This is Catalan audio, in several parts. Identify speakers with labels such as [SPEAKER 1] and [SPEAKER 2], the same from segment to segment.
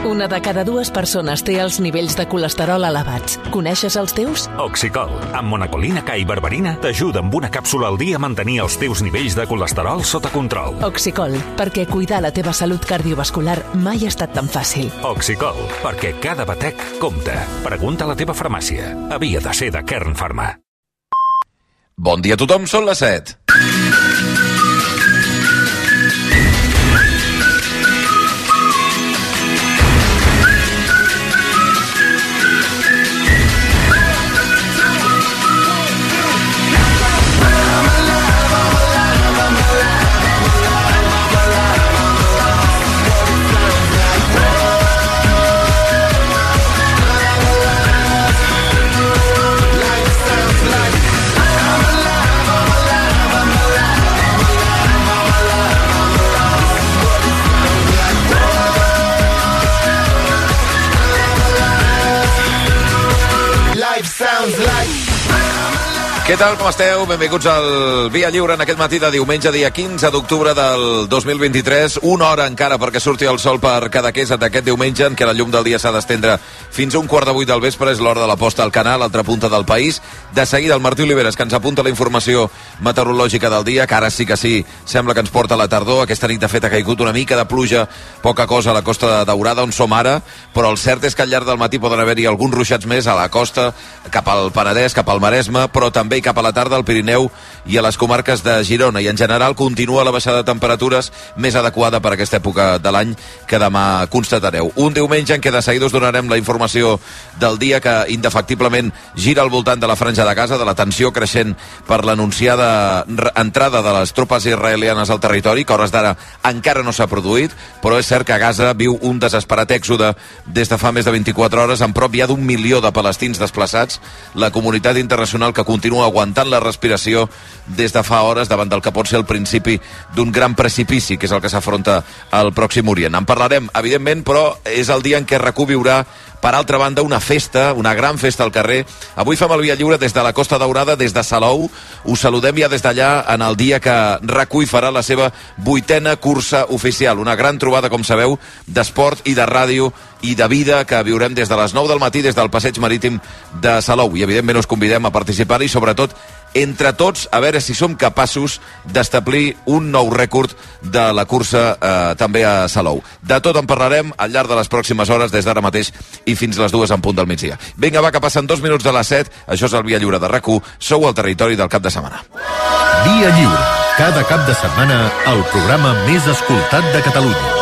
[SPEAKER 1] Una de cada dues persones té els nivells de colesterol elevats. Coneixes els teus?
[SPEAKER 2] Oxicol, amb monacolina K i berberina, t'ajuda amb una càpsula al dia a mantenir els teus nivells de colesterol sota control.
[SPEAKER 1] Oxicol, perquè cuidar la teva salut cardiovascular mai ha estat tan fàcil.
[SPEAKER 2] Oxicol, perquè cada batec compta. Pregunta a la teva farmàcia. Havia de ser de Kern Pharma.
[SPEAKER 3] Bon dia a tothom, són les 7. Què tal, com esteu? Benvinguts al Via Lliure en aquest matí de diumenge, dia 15 d'octubre del 2023. Una hora encara perquè surti el sol per Cadaqués d'aquest diumenge, en què la llum del dia s'ha d'estendre fins a 7:45 del vespre. És l'hora de la posta al canal, altra punta del país. De seguida, el Martí Oliveres, que ens apunta la informació meteorològica del dia, que ara sí que sí, sembla que ens porta la tardor. Aquesta nit, de fet, ha caigut una mica de pluja, poca cosa a la Costa Daurada, on som ara, però el cert és que al llarg del matí poden haver-hi alguns ruixats més a la costa, cap al Penedès, cap al Maresme, però també cap a la tarda al Pirineu i a les comarques de Girona. I en general continua la baixada de temperatures més adequada per aquesta època de l'any que demà constatareu. Un diumenge en què de seguida us donarem la informació del dia, que indefectiblement gira al voltant de la franja de Gaza, de la tensió creixent per l'anunciada entrada de les tropes israelianes al territori, que a hores d'ara encara no s'ha produït, però és cert que Gaza viu un desesperat èxode des de fa més de 24 hores, amb prop ja d'1 milió de palestins desplaçats. La comunitat internacional que continua aguantant la respiració des de fa hores davant del que pot ser el principi d'un gran precipici, que és el que s'afronta al Pròxim Orient. En parlarem, evidentment, però és el dia en què RAC1 viurà, per altra banda, una festa, una gran festa al carrer. Avui fem el Via Lliure des de la Costa Daurada, des de Salou. Us saludem ja des d'allà en el dia que RAC1 farà la seva 8ª cursa oficial. Una gran trobada, com sabeu, d'esport i de ràdio i de vida que viurem des de les 9 del matí des del passeig marítim de Salou. I evidentment us convidem a participar i sobretot entre tots a veure si som capaços d'establir un nou rècord de la cursa també a Salou. De tot en parlarem al llarg de les pròximes hores, des d'ara mateix i fins les 2 en punt del migdia. Vinga, va, que passen 2 minuts de les 7. Això és el Via Lliure de RAC1. Sou al territori del cap de setmana.
[SPEAKER 4] Via Lliure. Cada cap de setmana el programa més escoltat de Catalunya.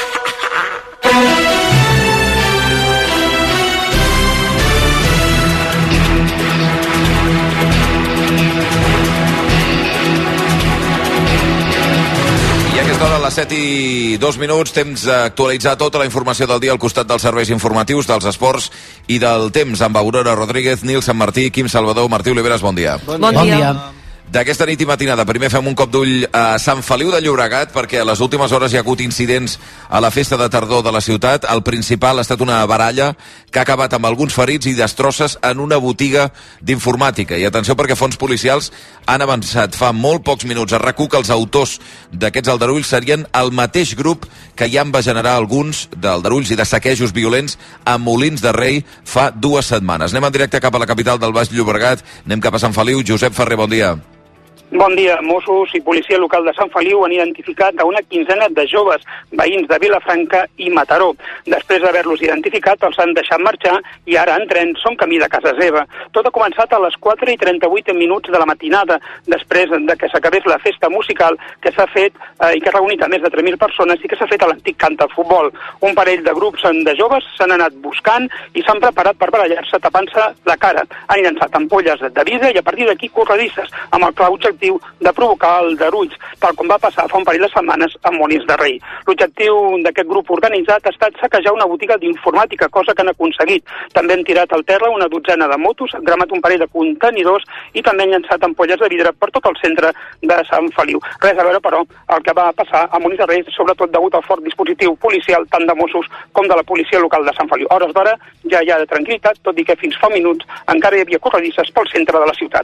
[SPEAKER 3] A les 7:02, temps d'actualitzar tota la informació del dia al costat dels serveis informatius, dels esports i del temps, amb Aurora Rodríguez, Nil Sant Martí, Quim Salvador, Martí Oliveres, bon dia.
[SPEAKER 5] Bon dia.
[SPEAKER 3] D'aquesta nit i matinada, primer fem un cop d'ull a Sant Feliu de Llobregat, perquè a les últimes hores hi ha hagut incidents a la festa de tardor de la ciutat. El principal ha estat una baralla que ha acabat amb alguns ferits i destrosses en una botiga d'informàtica. I atenció, perquè fonts policials han avançat fa molt pocs minuts a RAC1 que els autors d'aquests aldarulls serien el mateix grup que ja en va generar alguns d'aldarulls i de saquejos violents a Molins de Rei fa 2 setmanes. Anem en directe cap a la capital del Baix Llobregat, anem cap a Sant Feliu. Josep Ferrer, bon dia.
[SPEAKER 5] Bon dia. Mossos i policia local de Sant Feliu han identificat a una quinzena de joves veïns de Vilafranca i Mataró. Després d'haver-los identificat, els han deixat marxar i ara en tren són camí de casa seva. Tot ha començat a les 4:38 de la matinada, després de que s'acabés la festa musical que s'ha fet i que ha reunit a més de 3.000 persones i que s'ha fet a l'antic camp de futbol. Un parell de grups de joves s'han anat buscant i s'han preparat per barallar-se tapant-se la cara. Han llançat ampolles de vidre i a partir d'aquí corredisses, amb el clar objectiu de provocar aldarulls, tal com va passar fa un parell de setmanes a Molins de Rei. L'objectiu d'aquest grup organitzat ha estat saquejar una botiga d'informàtica, cosa que han aconseguit. També han tirat al terra una dotzena de motos, han cremat un parell de contenidors i també han llançat ampolles de vidre per tot el centre de Sant Feliu. Res a veure, però, el que va passar a Molins de Rei, sobretot degut al fort dispositiu policial tant de Mossos com de la policia local de Sant Feliu. A hores d'ara ja hi ha de tranquil·litat, tot i que fins fa minuts encara hi havia corredisses pel centre de la ciutat.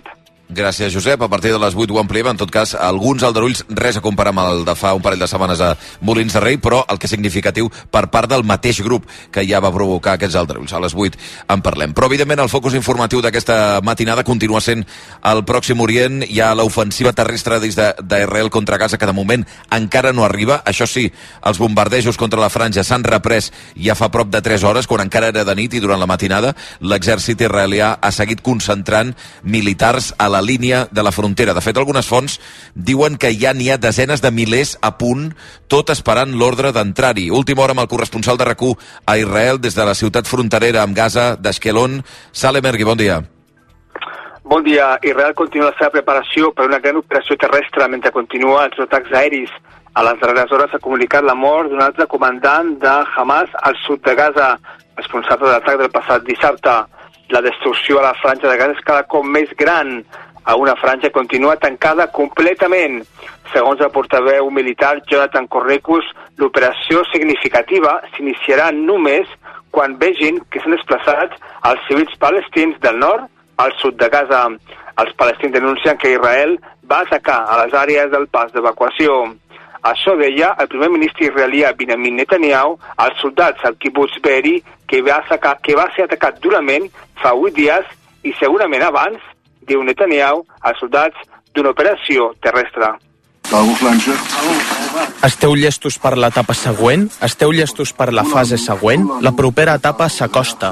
[SPEAKER 3] Gràcies, Josep. A partir de les 8 ho ampliem. En tot cas, alguns aldarulls, res a comparar amb el de fa un parell de setmanes a Molins de Rei, però el que és significatiu per part del mateix grup que ja va provocar aquests aldarulls. A les 8 en parlem. Però, evidentment, el focus informatiu d'aquesta matinada continua sent el Pròxim Orient. Hi ha l'ofensiva terrestre des d'Israel contra Gaza, que de moment encara no arriba. Això sí, els bombardejos contra la franja s'han reprès ja fa prop de 3 hores, quan encara era de nit, i durant la matinada l'exèrcit israelià ha seguit concentrant militars a la línia de la frontera. De fet, algunes fonts diuen que ja n'hi ha desenes de milers a punt, tot esperant l'ordre d'entrar-hi. Última hora amb el corresponsal de RAC1 a Israel, des de la ciutat fronterera amb Gaza, d'Ashkelon. Salem Ergui, bon dia.
[SPEAKER 6] Bon dia. Israel continua la seva preparació per una gran operació terrestre mentre continua els atacs aeris. A les darreres hores s'ha comunicat la mort d'un altre comandant de Hamas al sud de Gaza, responsable de l'atac del passat dissabte. La destrucció a la franja de Gaza és cada cop més gran. A una franja continua tancada completament. Segons el portaveu militar Jonathan Correcus, l'operació significativa s'iniciarà només quan vegin que s'han desplaçat els civils palestins del nord al sud de Gaza. Els palestins denuncien que Israel va atacar a les àrees del pas d'evacuació. Això deia el primer ministre israelià Benjamin Netanyahu als soldats al kibbutz Be'eri, que va ser atacat durament fa 8 dies i segurament abans, diu Netanyahu, als soldats d'una operació terrestre.
[SPEAKER 7] Esteu llestos per l'etapa següent? Esteu llestos per la fase següent? La propera etapa s'acosta.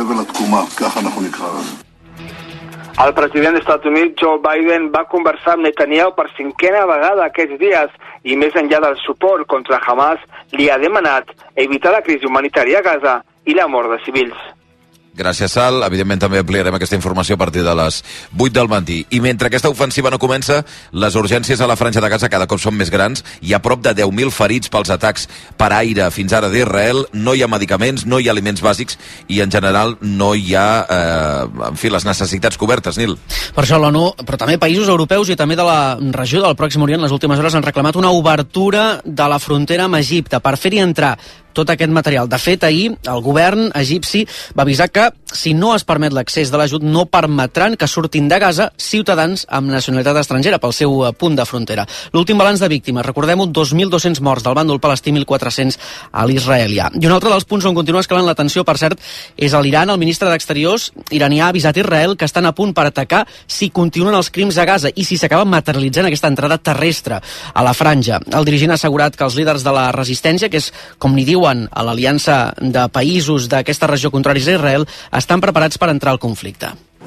[SPEAKER 6] El president dels Estats Units, Joe Biden, va conversar amb Netanyahu per 5a vegada aquests dies i, més enllà del suport contra Hamas, li ha demanat evitar la crisi humanitària a Gaza i la mort de civils.
[SPEAKER 3] Gràcies, Sal. Evidentment també ampliarem aquesta informació a partir de les 8 del matí. I mentre aquesta ofensiva no comença, les urgències a la franja de Gaza cada cop són més grans. Hi ha prop de 10.000 ferits pels atacs per aire fins ara d'Israel. No hi ha medicaments, no hi ha aliments bàsics i en general no hi ha les necessitats cobertes, Nil.
[SPEAKER 8] Per això l'ONU, però també països europeus i també de la regió del Pròxim Orient, les últimes hores han reclamat una obertura de la frontera amb Egipte per fer-hi entrar tot aquest material. De fet, ahir el govern egipci va avisar que si no es permet l'accés de l'ajut no permetran que surtin de Gaza ciutadans amb nacionalitat estrangera pel seu punt de frontera. L'últim balanç de víctimes, recordem-ho, 2.200 morts del bàndol palestí, 1.400 a l'israelià. I un altre dels punts on continua escalant la tensió, per cert, és a l'Iran. El ministre d'Exteriors iranià ha avisat Israel que estan a punt per atacar si continuen els crims a Gaza i si s'acaba materialitzant aquesta entrada terrestre a la franja. El dirigent ha assegurat que els líders de la resistència, que és, com n'hi diuen, a l'aliança de països d'aquesta regió contraris a Israel, estan preparats per entrar al conflicte.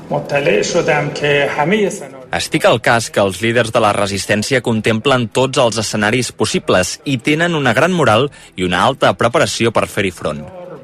[SPEAKER 7] Estic al cas que els líders de la resistència contemplen tots els escenaris possibles i tenen una gran moral i una alta preparació per fer-hi front.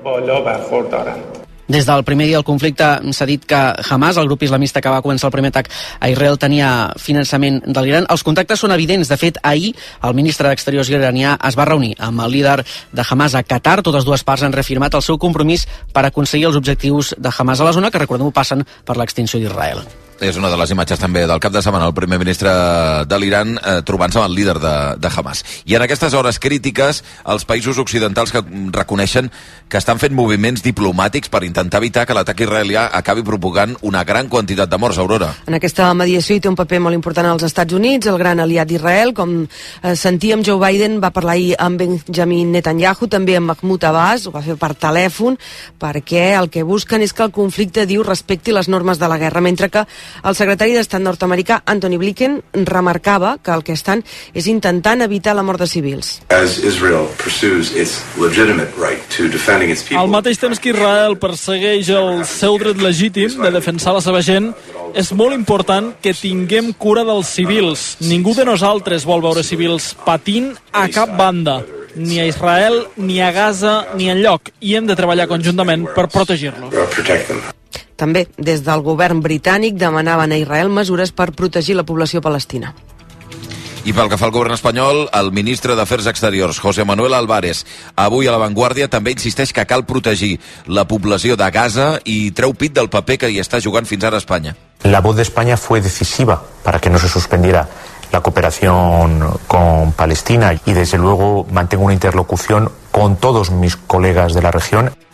[SPEAKER 8] Des del primer dia del conflicte s'ha dit que Hamas, el grup islamista que va començar el primer atac a Israel, tenia finançament de l'Iran. Els contactes són evidents. De fet, ahir el ministre d'Exteriors iranià es va reunir amb el líder de Hamas a Qatar. Totes dues parts han reafirmat el seu compromís per aconseguir els objectius de Hamas a la zona, que, recordem-ho, passen per l'extinció d'Israel.
[SPEAKER 3] És una de les imatges també del cap de setmana, el primer ministre de l'Iran trobant-se amb el líder de Hamas. I en aquestes hores crítiques, els països occidentals que reconeixen que estan fent moviments diplomàtics per intentar evitar que l'atac israelià acabi provocant una gran quantitat de morts, Aurora.
[SPEAKER 9] En aquesta mediació hi té un paper molt important als Estats Units, el gran aliat d'Israel. Com sentíem, Joe Biden va parlar ahir amb Benjamin Netanyahu, també amb Mahmoud Abbas, ho va fer per telèfon, perquè el que busquen és que el conflicte, diu, respecti les normes de la guerra, mentre que el secretari d'Estat nord-americà, Antony Blinken, remarcava que el que estan és intentant evitar la mort de civils.
[SPEAKER 10] Al mateix temps que Israel persegueix el seu dret legítim de defensar la seva gent, és molt important que tinguem cura dels civils. Ningú de nosaltres vol veure civils patint a cap banda, ni a Israel, ni a Gaza, ni enlloc, i hem de treballar conjuntament per protegir-los.
[SPEAKER 9] També, des del govern britànic, demanaven a Israel mesures per protegir la població palestina.
[SPEAKER 3] I pel que fa al govern espanyol, el ministre d'Afers Exteriors, José Manuel Álvarez, avui a La Vanguardia també insisteix que cal protegir la població de Gaza i treu pit del paper que hi està jugant fins ara Espanya.
[SPEAKER 11] La voz de España fue decisiva para que no se suspendiera la cooperación con Palestina y desde luego mantengo una interlocución con todos mis colegas de la región.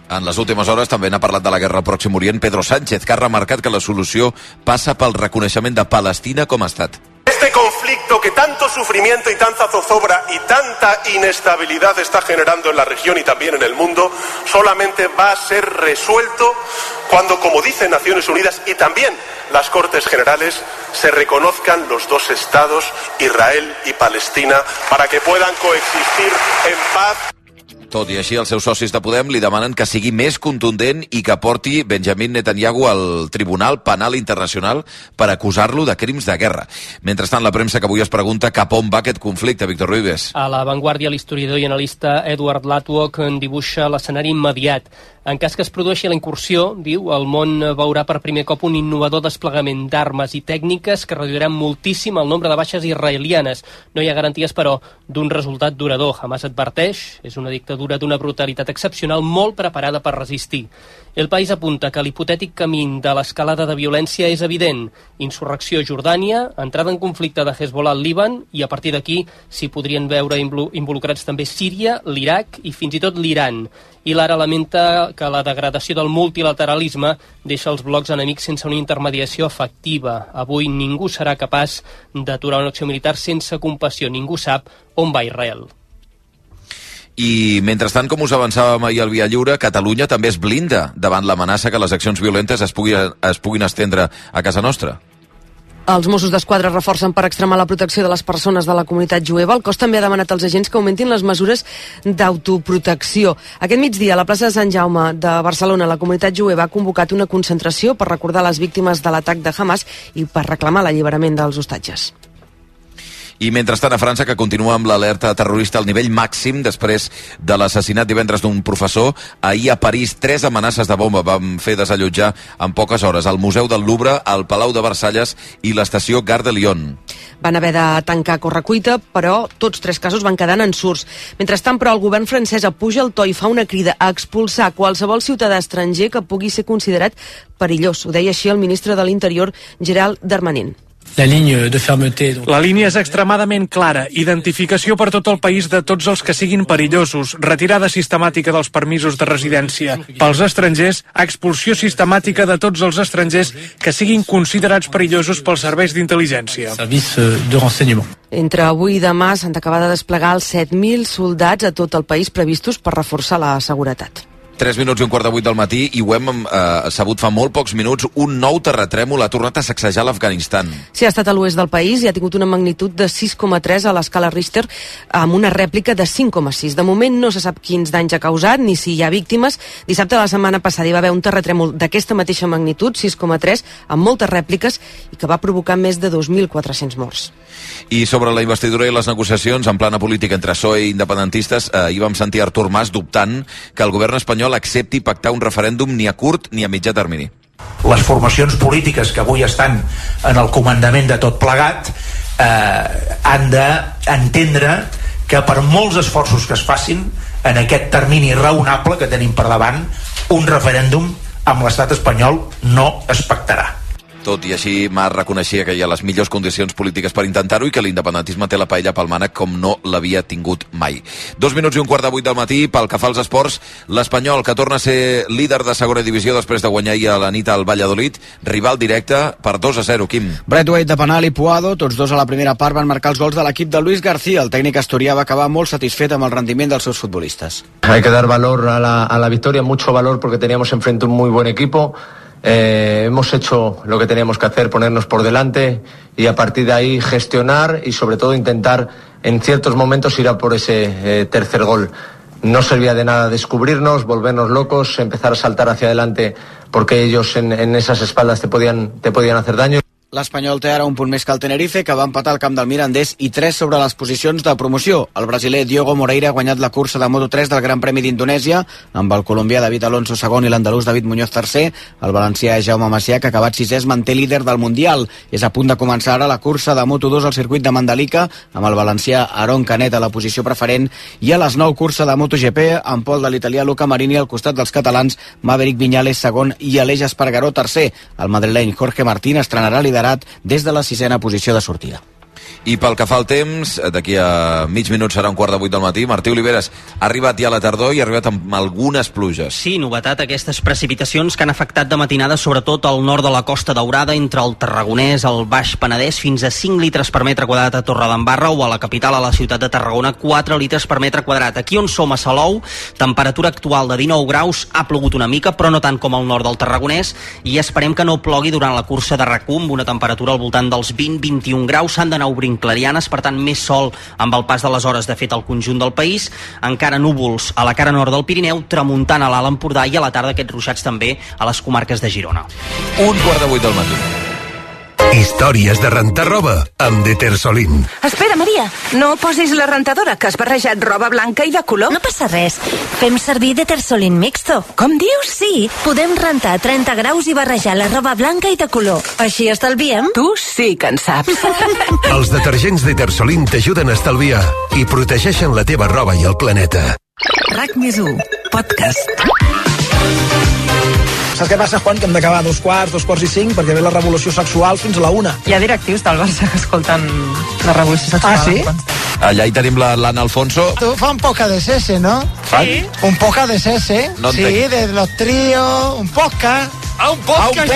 [SPEAKER 3] En les últimes hores també n'ha parlat de la guerra al Pròxim Orient Pedro Sánchez, que ha remarcat que la solució passa pel reconeixement de Palestina com a estat.
[SPEAKER 12] Este conflicto que tanto sufrimiento y tanta zozobra y tanta inestabilidad está generando en la región y también en el mundo solamente va a ser resuelto cuando, como dicen Naciones Unidas y también las Cortes Generales, se reconozcan los dos estados, Israel y Palestina, para que puedan coexistir en paz.
[SPEAKER 3] Tot i així, els seus socis de Podem li demanen que sigui més contundent i que porti Benjamin Netanyahu al Tribunal Penal Internacional per acusar-lo de crims de guerra. Mentrestant, la premsa que avui es pregunta cap on va aquest conflicte, Víctor Ruibes.
[SPEAKER 13] A La Vanguardia, l'historiador i analista Edward Latwock en dibuixa l'escenari immediat. En cas que es produeixi la incursió, diu, el món veurà per primer cop un innovador desplegament d'armes i tècniques que reduiran moltíssim el nombre de baixes israelianes. No hi ha garanties, però, d'un resultat durador. Hamas adverteix, és una dictadura d'una brutalitat excepcional molt preparada per resistir. El País apunta que l'hipotètic camí de l'escalada de violència és evident. Insurrecció a Jordània, entrada en conflicte de Hezbollah al Líban i a partir d'aquí s'hi podrien veure involucrats també Síria, l'Iraq i fins i tot l'Iran. I l'ara lamenta que la degradació del multilateralisme deixa els blocs enemics sense una intermediació efectiva. Avui ningú serà capaç d'aturar una acció militar sense compassió. Ningú sap on va Israel.
[SPEAKER 3] I, mentrestant, com us avançàvem ahir al Via Lliure, Catalunya també es blinda davant l'amenaça que les accions violentes es puguin estendre a casa nostra.
[SPEAKER 9] Els Mossos d'Esquadra reforcen per extremar la protecció de les persones de la comunitat jueva. El cos també ha demanat als agents que augmentin les mesures d'autoprotecció. Aquest migdia, a la plaça de Sant Jaume de Barcelona, la comunitat jueva ha convocat una concentració per recordar les víctimes de l'atac de Hamas i per reclamar l'alliberament dels hostatges.
[SPEAKER 3] I mentrestant, a França, que continua amb l'alerta terrorista al nivell màxim després de l'assassinat divendres d'un professor, ahir a París 3 amenaces de bomba van fer desallotjar en poques hores el Museu del Louvre, el Palau de Versalles i l'estació Gare de Lyon.
[SPEAKER 9] Van haver de tancar a correcuita, però tots 3 casos van quedar en ensurs. Mentrestant, però, el govern francès apuja el to i fa una crida a expulsar qualsevol ciutadà estranger que pugui ser considerat perillós. Ho deia així el ministre de l'Interior, Gérald Darmanin.
[SPEAKER 14] La línia és extremadament clara. Identificació per tot el país de tots els que siguin perillosos, retirada sistemàtica dels permisos de residència. Pels estrangers, expulsió sistemàtica de tots els estrangers que siguin considerats perillosos pels serveis d'intel·ligència.
[SPEAKER 9] Entre avui i demà s'han d'acabar de desplegar els 7.000 soldats a tot el país previstos per reforçar la seguretat.
[SPEAKER 3] 3 minuts i 7:15 del matí i ho hem sabut fa molt pocs minuts. Un nou terratrèmol ha tornat a sacsejar l'Afganistan.
[SPEAKER 9] Sí, ha estat a l'oest del país i ha tingut una magnitud de 6,3 a l'escala Richter amb una rèplica de 5,6. De moment no se sap quins danys ha causat ni si hi ha víctimes. Dissabte de la setmana passada hi va haver un terratrèmol d'aquesta mateixa magnitud, 6,3, amb moltes rèpliques i que va provocar més de 2.400 morts.
[SPEAKER 3] I sobre la investidura i les negociacions en plana política entre PSOE i independentistes, hi vam sentir Artur Mas dubtant que el govern espanyol accepti pactar un referèndum ni a curt ni a mitjà termini.
[SPEAKER 15] Les formacions polítiques que avui estan en el comandament de tot plegat han d'entendre que per molts esforços que es facin en aquest termini raonable que tenim per davant, un referèndum amb l'estat espanyol no es pactarà.
[SPEAKER 3] Tot i així, Mas reconeixia que hi ha les millors condicions polítiques per intentar-ho i que l'independentisme té la paella pel mànec com no l'havia tingut mai. 2 minuts i 7:15 del matí. Pel que fa als esports, l'Espanyol, que torna a ser líder de segona divisió després de guanyar ahir a la nit al Valladolid, rival directe per 2-0, Quim.
[SPEAKER 8] Braithwaite de penal i Puado, tots dos a la primera part van marcar els gols de l'equip de Luis García. El tècnic asturià va acabar molt satisfet amb el rendiment dels seus futbolistes.
[SPEAKER 16] Hay que dar valor a la victoria, mucho valor, porque teníamos enfrente un muy buen equipo. Hemos hecho lo que teníamos que hacer, ponernos por delante y a partir de ahí gestionar y sobre todo intentar en ciertos momentos ir a por ese tercer gol. No servía de nada descubrirnos, volvernos locos, empezar a saltar hacia adelante porque ellos en esas espaldas te podían hacer daño.
[SPEAKER 8] L'Espanyol té ara un punt més que el Tenerife, que va empatar al camp del Mirandés, i 3 sobre les posicions de promoció. El brasiler Diogo Moreira ha guanyat la cursa de Moto3 del Gran Premi d'Indonèsia, amb el colombià David Alonso segon i l'andalús David Muñoz tercer. El valencià Jaume Macià, que ha acabat 6è, es manté líder del Mundial. És a punt de començar ara la cursa de Moto2 al circuit de Mandalika, amb el valencià Aron Canet a la posició preferent, i a les 9 cursa de MotoGP, amb pol de l'italià Luca Marini al costat dels catalans Maverick Viñales segon i Aleix Espargaró tercer. El madrileny Jorge Martín estrenarà liderat des de la 6a posició de sortida.
[SPEAKER 3] I pel que fa al temps, d'aquí a mig minut serà 7:45 del matí. Martí Oliveres, ha arribat ja la tardor i ha arribat amb algunes pluges.
[SPEAKER 17] Sí, novetat, aquestes precipitacions que han afectat de matinada sobretot al nord de la Costa Daurada, entre el Tarragonès, el Baix Penedès, fins a 5 litres per metre quadrat a Torredembarra, o a la capital, a la ciutat de Tarragona, 4 litres per metre quadrat. Aquí on som, a Salou, temperatura actual de 19 graus, ha plogut una mica, però no tant com al nord del Tarragonès, i esperem que no plogui durant la cursa de RAC1, amb una temperatura al voltant dels 20-21 graus. S'han d'anar obrint clarianes, per tant més sol amb el pas de les hores, de fet, al conjunt del país. Encara núvols a la cara nord del Pirineu, tramuntant a l'Alt Empordà, i a la tarda aquests ruixats també a les comarques de Girona.
[SPEAKER 3] 7:45 del matí.
[SPEAKER 18] Històries de rentar roba amb Detersolin.
[SPEAKER 19] Espera, Maria, no posis la rentadora, que has barrejat roba blanca i de color.
[SPEAKER 20] No passa res. Fem servir Detersolin Mixto.
[SPEAKER 19] Com dius?
[SPEAKER 20] Sí, podem rentar a 30 graus i barrejar la roba blanca i de color. Així estalviem.
[SPEAKER 19] Tu sí que en saps.
[SPEAKER 18] Els detergents Detersolin t'ajuden a estalviar i protegeixen la teva roba i el planeta.
[SPEAKER 19] RAC+1, podcast.
[SPEAKER 21] Saps què passa, Juan? Que hem d'acabar a 2:15, 2:45, perquè ve la revolució sexual fins a la 1.
[SPEAKER 22] Hi ha directius del Barça que escolten la revolució sexual.
[SPEAKER 21] Ah, sí?
[SPEAKER 3] Allà hi tenim l'Anna Alfonso.
[SPEAKER 23] Tú fa un poco de sese, ¿no?
[SPEAKER 3] Sí.
[SPEAKER 23] Un poco de sese.
[SPEAKER 3] No
[SPEAKER 23] sí, de los tríos, un podcast.
[SPEAKER 21] Ah, un podcast!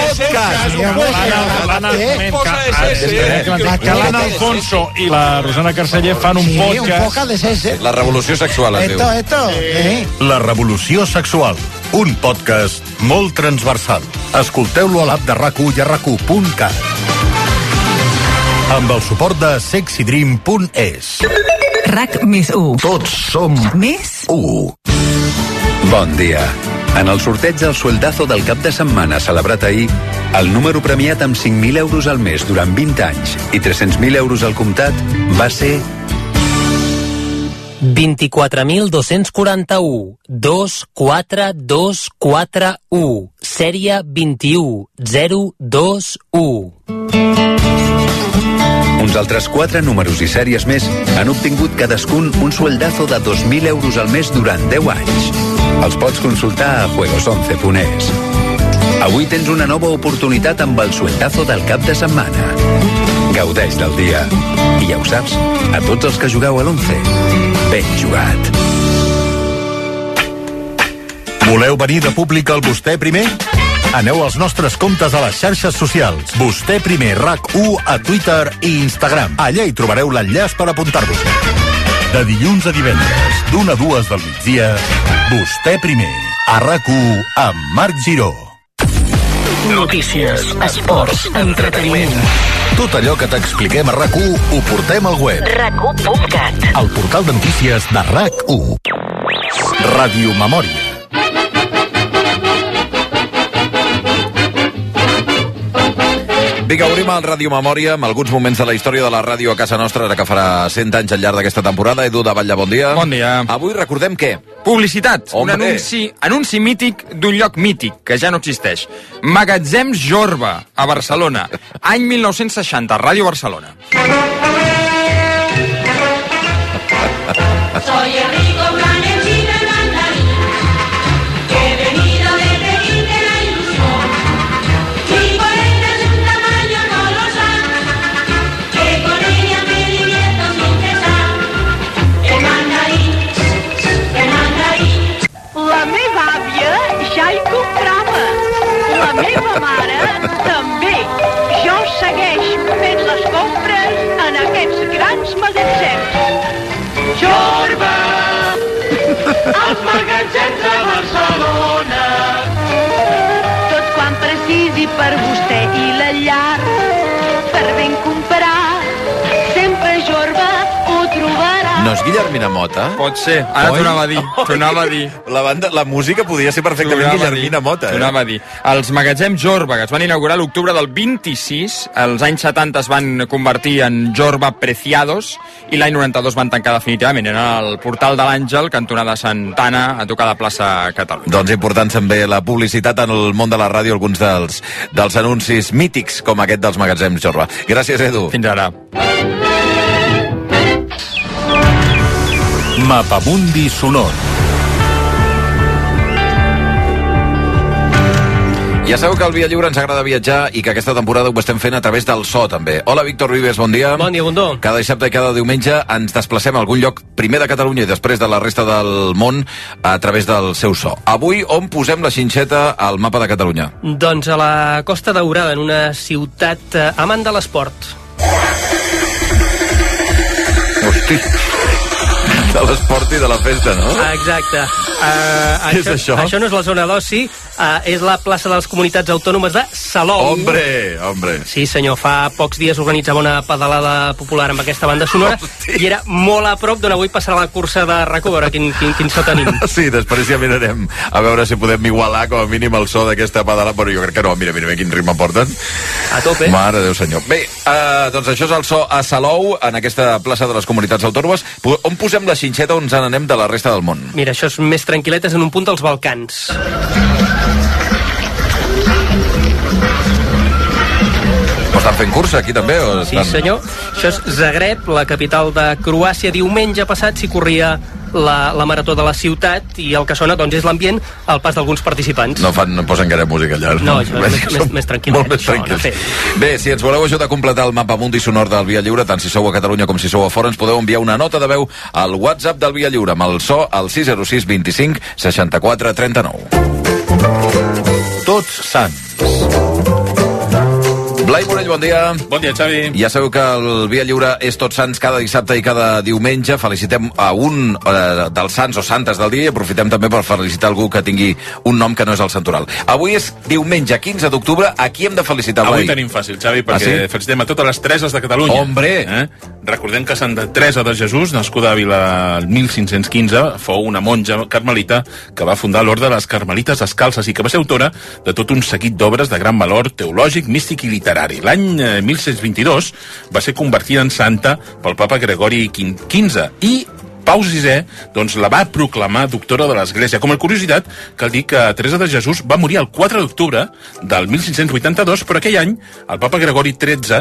[SPEAKER 10] Que l'Anna Alfonso i la Rosana Carceller fan un podcast.
[SPEAKER 23] Sí, un podcast de sese.
[SPEAKER 3] La revolució sexual, es diu.
[SPEAKER 23] Esto.
[SPEAKER 4] La revolució sexual, un podcast molt transversal. Escolteu-lo a l'app de RAC1 i a RAC1.cat. Amb el suport de sexydream.es.
[SPEAKER 19] RAC+1.
[SPEAKER 4] Tots som
[SPEAKER 19] més
[SPEAKER 4] 1.
[SPEAKER 24] Bon dia. En el sorteig del sueldazo del cap de setmana celebrat ahir, el número premiat amb 5.000 euros al mes durant 20 anys i 300.000 euros al comptat va ser
[SPEAKER 25] 24.241 24241 sèrie 21021.
[SPEAKER 24] Uns altres 4 números i sèries més han obtingut cadascun un sueldazo de 2.000 euros al mes durant 10 anys. Els pots consultar a juegos11.es. Avui tens una nova oportunitat amb el sueldazo del cap de setmana. Gaudeix del dia. I ja ho saps, a tots els que jugueu a l'11, ben jugat.
[SPEAKER 4] Voleu venir de públic al Vostè Primer? Aneu als nostres comptes a les xarxes socials. Vostè Primer RAC1 a Twitter i Instagram. Allà hi trobareu l'enllaç per apuntar-vos. De dilluns a divendres, d'1 a 2 del migdia, Vostè Primer, a RAC1 amb Marc Giró.
[SPEAKER 25] Notícies, esports, entreteniment.
[SPEAKER 4] Tot allò que t'expliquem a RAC1 ho portem al web.
[SPEAKER 20] RAC1.cat.
[SPEAKER 4] El portal de notícies de RAC1. Radiomemòria.
[SPEAKER 3] Vinga, obrim el Radiomemòria amb alguns moments de la història de la ràdio a casa nostra, ara que farà 100 anys al llarg d'aquesta temporada. Edu de Batlle, bon dia.
[SPEAKER 26] Bon dia.
[SPEAKER 3] Avui recordem què?
[SPEAKER 26] Publicitat.
[SPEAKER 3] Hombre.
[SPEAKER 26] Un anunci mític d'un lloc mític, que ja no existeix. Magatzems Jorba, a Barcelona. Any 1960, Ràdio Barcelona.
[SPEAKER 27] Soy el rico manechín el mandarín, que he venido de Pekín de la ilusión. Mi coleta es un tamaño colosal, que con ella me divierto sin cesar. El mandarín, el mandarín.
[SPEAKER 28] La meva àvia ja hi comprava. La meva mare també. Jo segueixo fent les compres en aquests grans magatzems.
[SPEAKER 27] Jorba, als magatzems de Barcelona.
[SPEAKER 28] Tot quan precisi per vostè i la llar, per ben comprar, sempre Jorba ho trobarà.
[SPEAKER 3] No és Guillermina Mota?
[SPEAKER 26] Pot ser, ara t'ho anava a dir.
[SPEAKER 3] La música podria ser perfectament Guillermina Mota.
[SPEAKER 26] T'ho anava a dir. Els magatzems Jorba, que es van inaugurar l'octubre del 26, als anys 70 es van convertir en Jorba Preciados, i l'any 92 van tancar definitivament. Era el portal de l'Àngel, cantonada Santana, a tocar de plaça Catalunya.
[SPEAKER 3] Doncs important també la publicitat en el món de la ràdio, alguns dels anuncis mítics com aquest dels magatzems Jorba. Gràcies, Edu.
[SPEAKER 26] Fins ara.
[SPEAKER 4] Mapamundi Sonor.
[SPEAKER 3] I Ja sabeu que al Via Lliure ens agrada viatjar i que aquesta temporada ho estem fent a través del so, també. Hola, Víctor Vives, bon dia.
[SPEAKER 1] Bon dia, Bundó.
[SPEAKER 3] Cada dissabte i cada diumenge ens desplacem a algun lloc, primer de Catalunya i després de la resta del món, a través del seu so. Avui, on posem la xinxeta al mapa de Catalunya?
[SPEAKER 1] Doncs a la Costa Daurada, en una ciutat amant de l'esport.
[SPEAKER 3] Hosti, de l'esport i de la festa, no?
[SPEAKER 1] Exacte.
[SPEAKER 3] Què és això?
[SPEAKER 1] Això no és la zona d'oci, és la plaça de les Comunitats Autònomes de Salou.
[SPEAKER 3] Hombre.
[SPEAKER 1] Sí, senyor, fa pocs dies organitzava una pedalada popular amb aquesta banda sonora i era molt a prop d'on avui passarà la cursa de RAC1, a veure quin so tenim.
[SPEAKER 3] Sí, després ja mirarem a veure si podem igualar com a mínim el so d'aquesta pedalada, però jo crec que no. Mira quin ritme porten.
[SPEAKER 1] A tope.
[SPEAKER 3] Mare de Déu, senyor. Bé, doncs això és el so a Salou, en aquesta plaça de les Comunitats Autònomes. On posem la xinxeta on ens n'anem de la resta del món?
[SPEAKER 1] Mira, això és més tranquil·letes, en un punt dels Balcans.
[SPEAKER 3] Però estan fent cursa aquí també? O estan...
[SPEAKER 1] Sí, senyor. Això és Zagreb, la capital de Croàcia. Diumenge passat s'hi corria la marató de la ciutat i el que sona doncs, és l'ambient al pas d'alguns participants.
[SPEAKER 3] No posen gaire música allà.
[SPEAKER 1] No, això és més tranquil.
[SPEAKER 3] Molt més tranquil. Bé, si ens voleu ajudar a completar el mapa mundi sonor del Via Lliure, tant si sou a Catalunya com si sou a fora, ens podeu enviar una nota de veu al WhatsApp del Via Lliure amb el so al 606 25 64 39. Tots Sants. Blai Morell, bon dia.
[SPEAKER 2] Bon dia, Xavi.
[SPEAKER 3] Ja sabeu que el Via Lliure és Tots Sants cada dissabte i cada diumenge. Felicitem a un dels sants o santes del dia i aprofitem també per felicitar algú que tingui un nom que no és el santoral. Avui és diumenge 15 d'octubre. A qui hem de felicitar, Blai?
[SPEAKER 2] Avui tenim fàcil, Xavi, perquè felicitem a totes les Tereses de Catalunya.
[SPEAKER 3] Hombre!
[SPEAKER 2] Recordem que Santa Teresa de Jesús, nascuda a Vila el 1515, fou una monja carmelita que va fundar l'ordre de les Carmelites Descalces i que va ser autora de tot un seguit d'obres de gran valor teològic, místic i literari. L'any 1622 va ser convertida en santa pel papa Gregori XV i Pau VI doncs, la va proclamar doctora de l'Església. Com a curiositat, cal dir que Teresa de Jesús va morir el 4 d'octubre del 1582, però aquell any el papa Gregori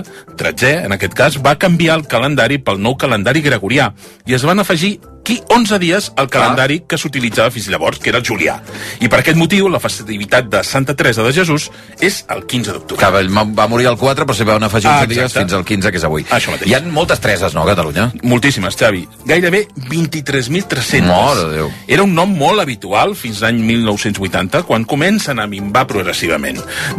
[SPEAKER 2] XIII, en aquest cas, va canviar el calendari pel nou calendari gregorià i es van afegir 11 dies al calendari que s'utilitzava fins llavors, que era el julià. I per aquest motiu, la festivitat de Santa Teresa de Jesús és el 15 d'octubre.
[SPEAKER 3] Que va morir el 4, però s'hi van afegir 11 dies fins al 15, que és avui.
[SPEAKER 2] Això mateix.
[SPEAKER 3] Hi ha moltes Tereses, no, a Catalunya?
[SPEAKER 2] Moltíssimes, Xavi. Gairebé 23.300.
[SPEAKER 3] Mare de Déu.
[SPEAKER 2] Era un nom molt habitual fins l'any 1980, quan comencen a minvar progressivament.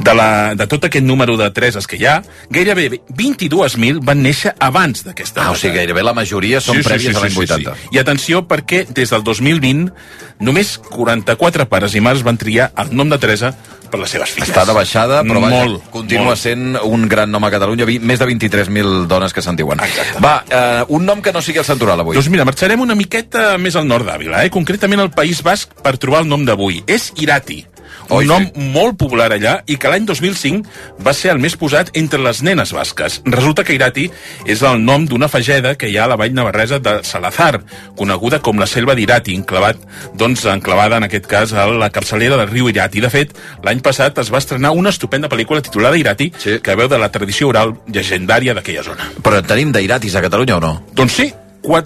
[SPEAKER 2] De tot aquest número de Tereses que hi ha, gairebé 22.000 van néixer abans d'aquesta data.
[SPEAKER 3] O sigui, gairebé la majoria són prèvies a l'any 80.
[SPEAKER 2] I atenció, perquè des del 2020 només 44 pares i mares van triar el nom de Teresa per les seves filles.
[SPEAKER 3] Està de baixada, però continua sent un gran nom a Catalunya, més de 23.000 dones que se'n diuen.
[SPEAKER 2] Exacte.
[SPEAKER 3] Va, un nom que no sigui el santoral avui.
[SPEAKER 2] Doncs mira, marxarem una miqueta més al nord d'Àvila, concretament al País Basc, per trobar el nom d'avui. És Irati. Un nom molt popular allà i que l'any 2005 va ser el més posat entre les nenes basques. Resulta que Irati és el nom d'una fageda que hi ha a la vall navarresa de Salazar, coneguda com la selva d'Irati, enclavada en aquest cas a la capçalera del riu Irati. De fet, l'any passat es va estrenar una estupenda pel·lícula titulada Irati, que veu de la tradició oral llegendària d'aquella zona.
[SPEAKER 3] Però tenim d'Iratis a Catalunya o no?
[SPEAKER 2] Doncs sí,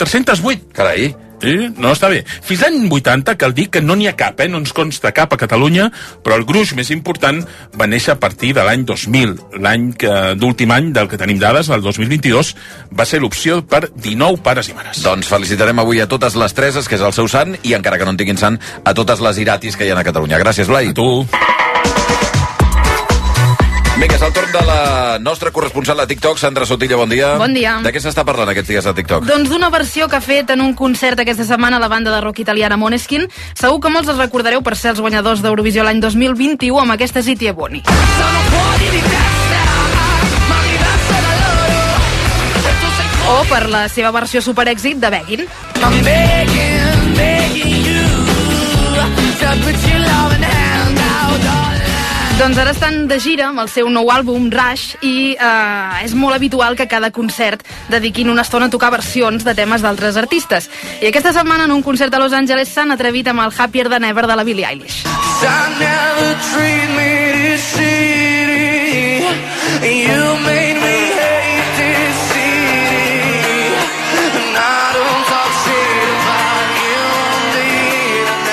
[SPEAKER 2] 408.
[SPEAKER 3] Carai.
[SPEAKER 2] Sí, no, està bé. Fins l'any 80 cal dir que no n'hi ha cap, no ens consta cap a Catalunya, però el gruix més important va néixer a partir de l'any 2000. L'any d'últim any del que tenim dades, el 2022, va ser l'opció per 19 pares i mares.
[SPEAKER 3] Doncs felicitarem avui a totes les Tereses, que és el seu sant, i encara que no en tinguin sant, a totes les Iratis que hi ha a Catalunya. Gràcies, Blai.
[SPEAKER 2] A tu.
[SPEAKER 3] Vinga, és el torn de la nostra corresponsal a TikTok, Sandra Sotilla, bon dia.
[SPEAKER 5] Bon dia.
[SPEAKER 3] De què s'està parlant aquests dies a TikTok?
[SPEAKER 5] Doncs d'una versió que ha fet en un concert aquesta setmana la banda de rock italiana Måneskin. Segur que molts els recordareu per ser els guanyadors d'Eurovisió l'any 2021 amb aquesta Zitti e Boni. O per la seva versió superèxit de Beggin'. I'm begging, begging you to put your loving hand out. Doncs ara estan de gira amb el seu nou àlbum, Rush, i és molt habitual que a cada concert dediquin una estona a tocar versions de temes d'altres artistes. I aquesta setmana en un concert a Los Angeles s'han atrevit amb el Happier Than Ever de la Billie Eilish.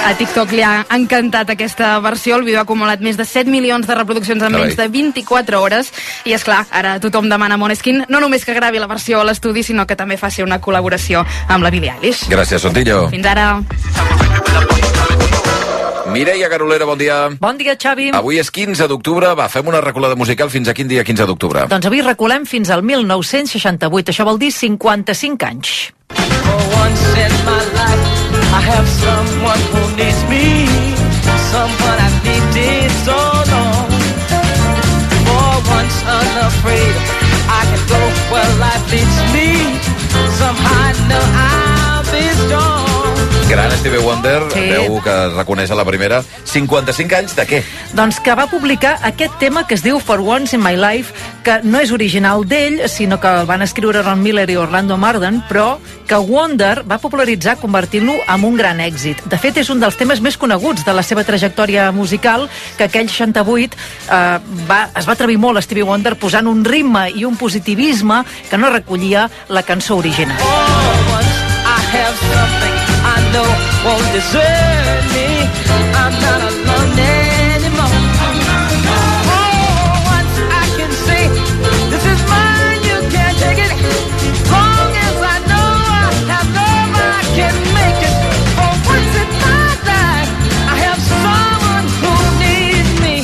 [SPEAKER 5] A TikTok li ha encantat aquesta versió. El vídeo ha acumulat més de 7 milions de reproduccions en menys de 24 hores. I, és clar, ara tothom demana a Måneskin no només que gravi la versió a l'estudi, sinó que també faci una col·laboració amb la Billie Eilish.
[SPEAKER 3] Gràcies, Sontillo.
[SPEAKER 5] Fins ara.
[SPEAKER 3] Mireia Garolera, bon dia.
[SPEAKER 6] Bon dia, Xavi.
[SPEAKER 3] Avui és 15 d'octubre. Va, fem una reculada musical. Fins a quin dia 15 d'octubre?
[SPEAKER 6] Doncs avui reculem fins al 1968. Això vol dir 55 anys.
[SPEAKER 7] For once in my life, I have someone who needs me, someone I've needed so long. For once unafraid, I can go where life leads me. Somehow I know I'll be strong.
[SPEAKER 3] Gran Stevie Wonder, veu que reconeix a la primera. 55 anys de què?
[SPEAKER 6] Doncs que va publicar aquest tema que es diu For Once in My Life, que no és original d'ell, sinó que el van escriure Ron Miller i Orlando Marden, però que Wonder va popularitzar convertint-lo en un gran èxit. De fet, és un dels temes més coneguts de la seva trajectòria musical, que aquell 68 es va atrevir molt Stevie Wonder posant un ritme i un positivisme que no recollia la cançó original.
[SPEAKER 7] I know won't desert me. I'm not alone anymore. Oh, once I can say this is mine, you can't take it. Long as I know I have love, I can make it. For once in my life, I have someone who needs me.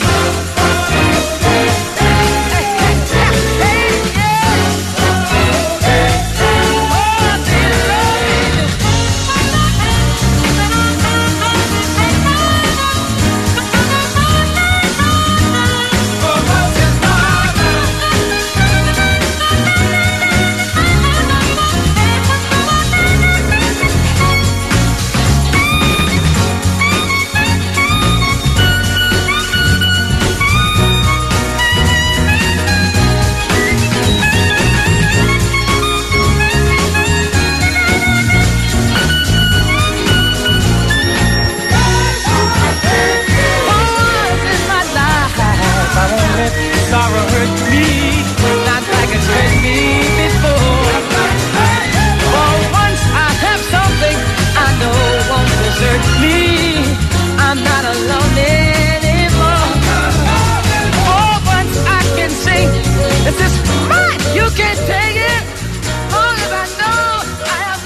[SPEAKER 7] Sorrow hurt me, not like it's hurt me before. For once I have something I know won't desert me. I'm not alone anymore. For once I can sing, this is mine, you can't take it. Long as I know I have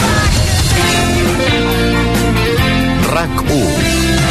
[SPEAKER 7] love, I can
[SPEAKER 9] RAC1.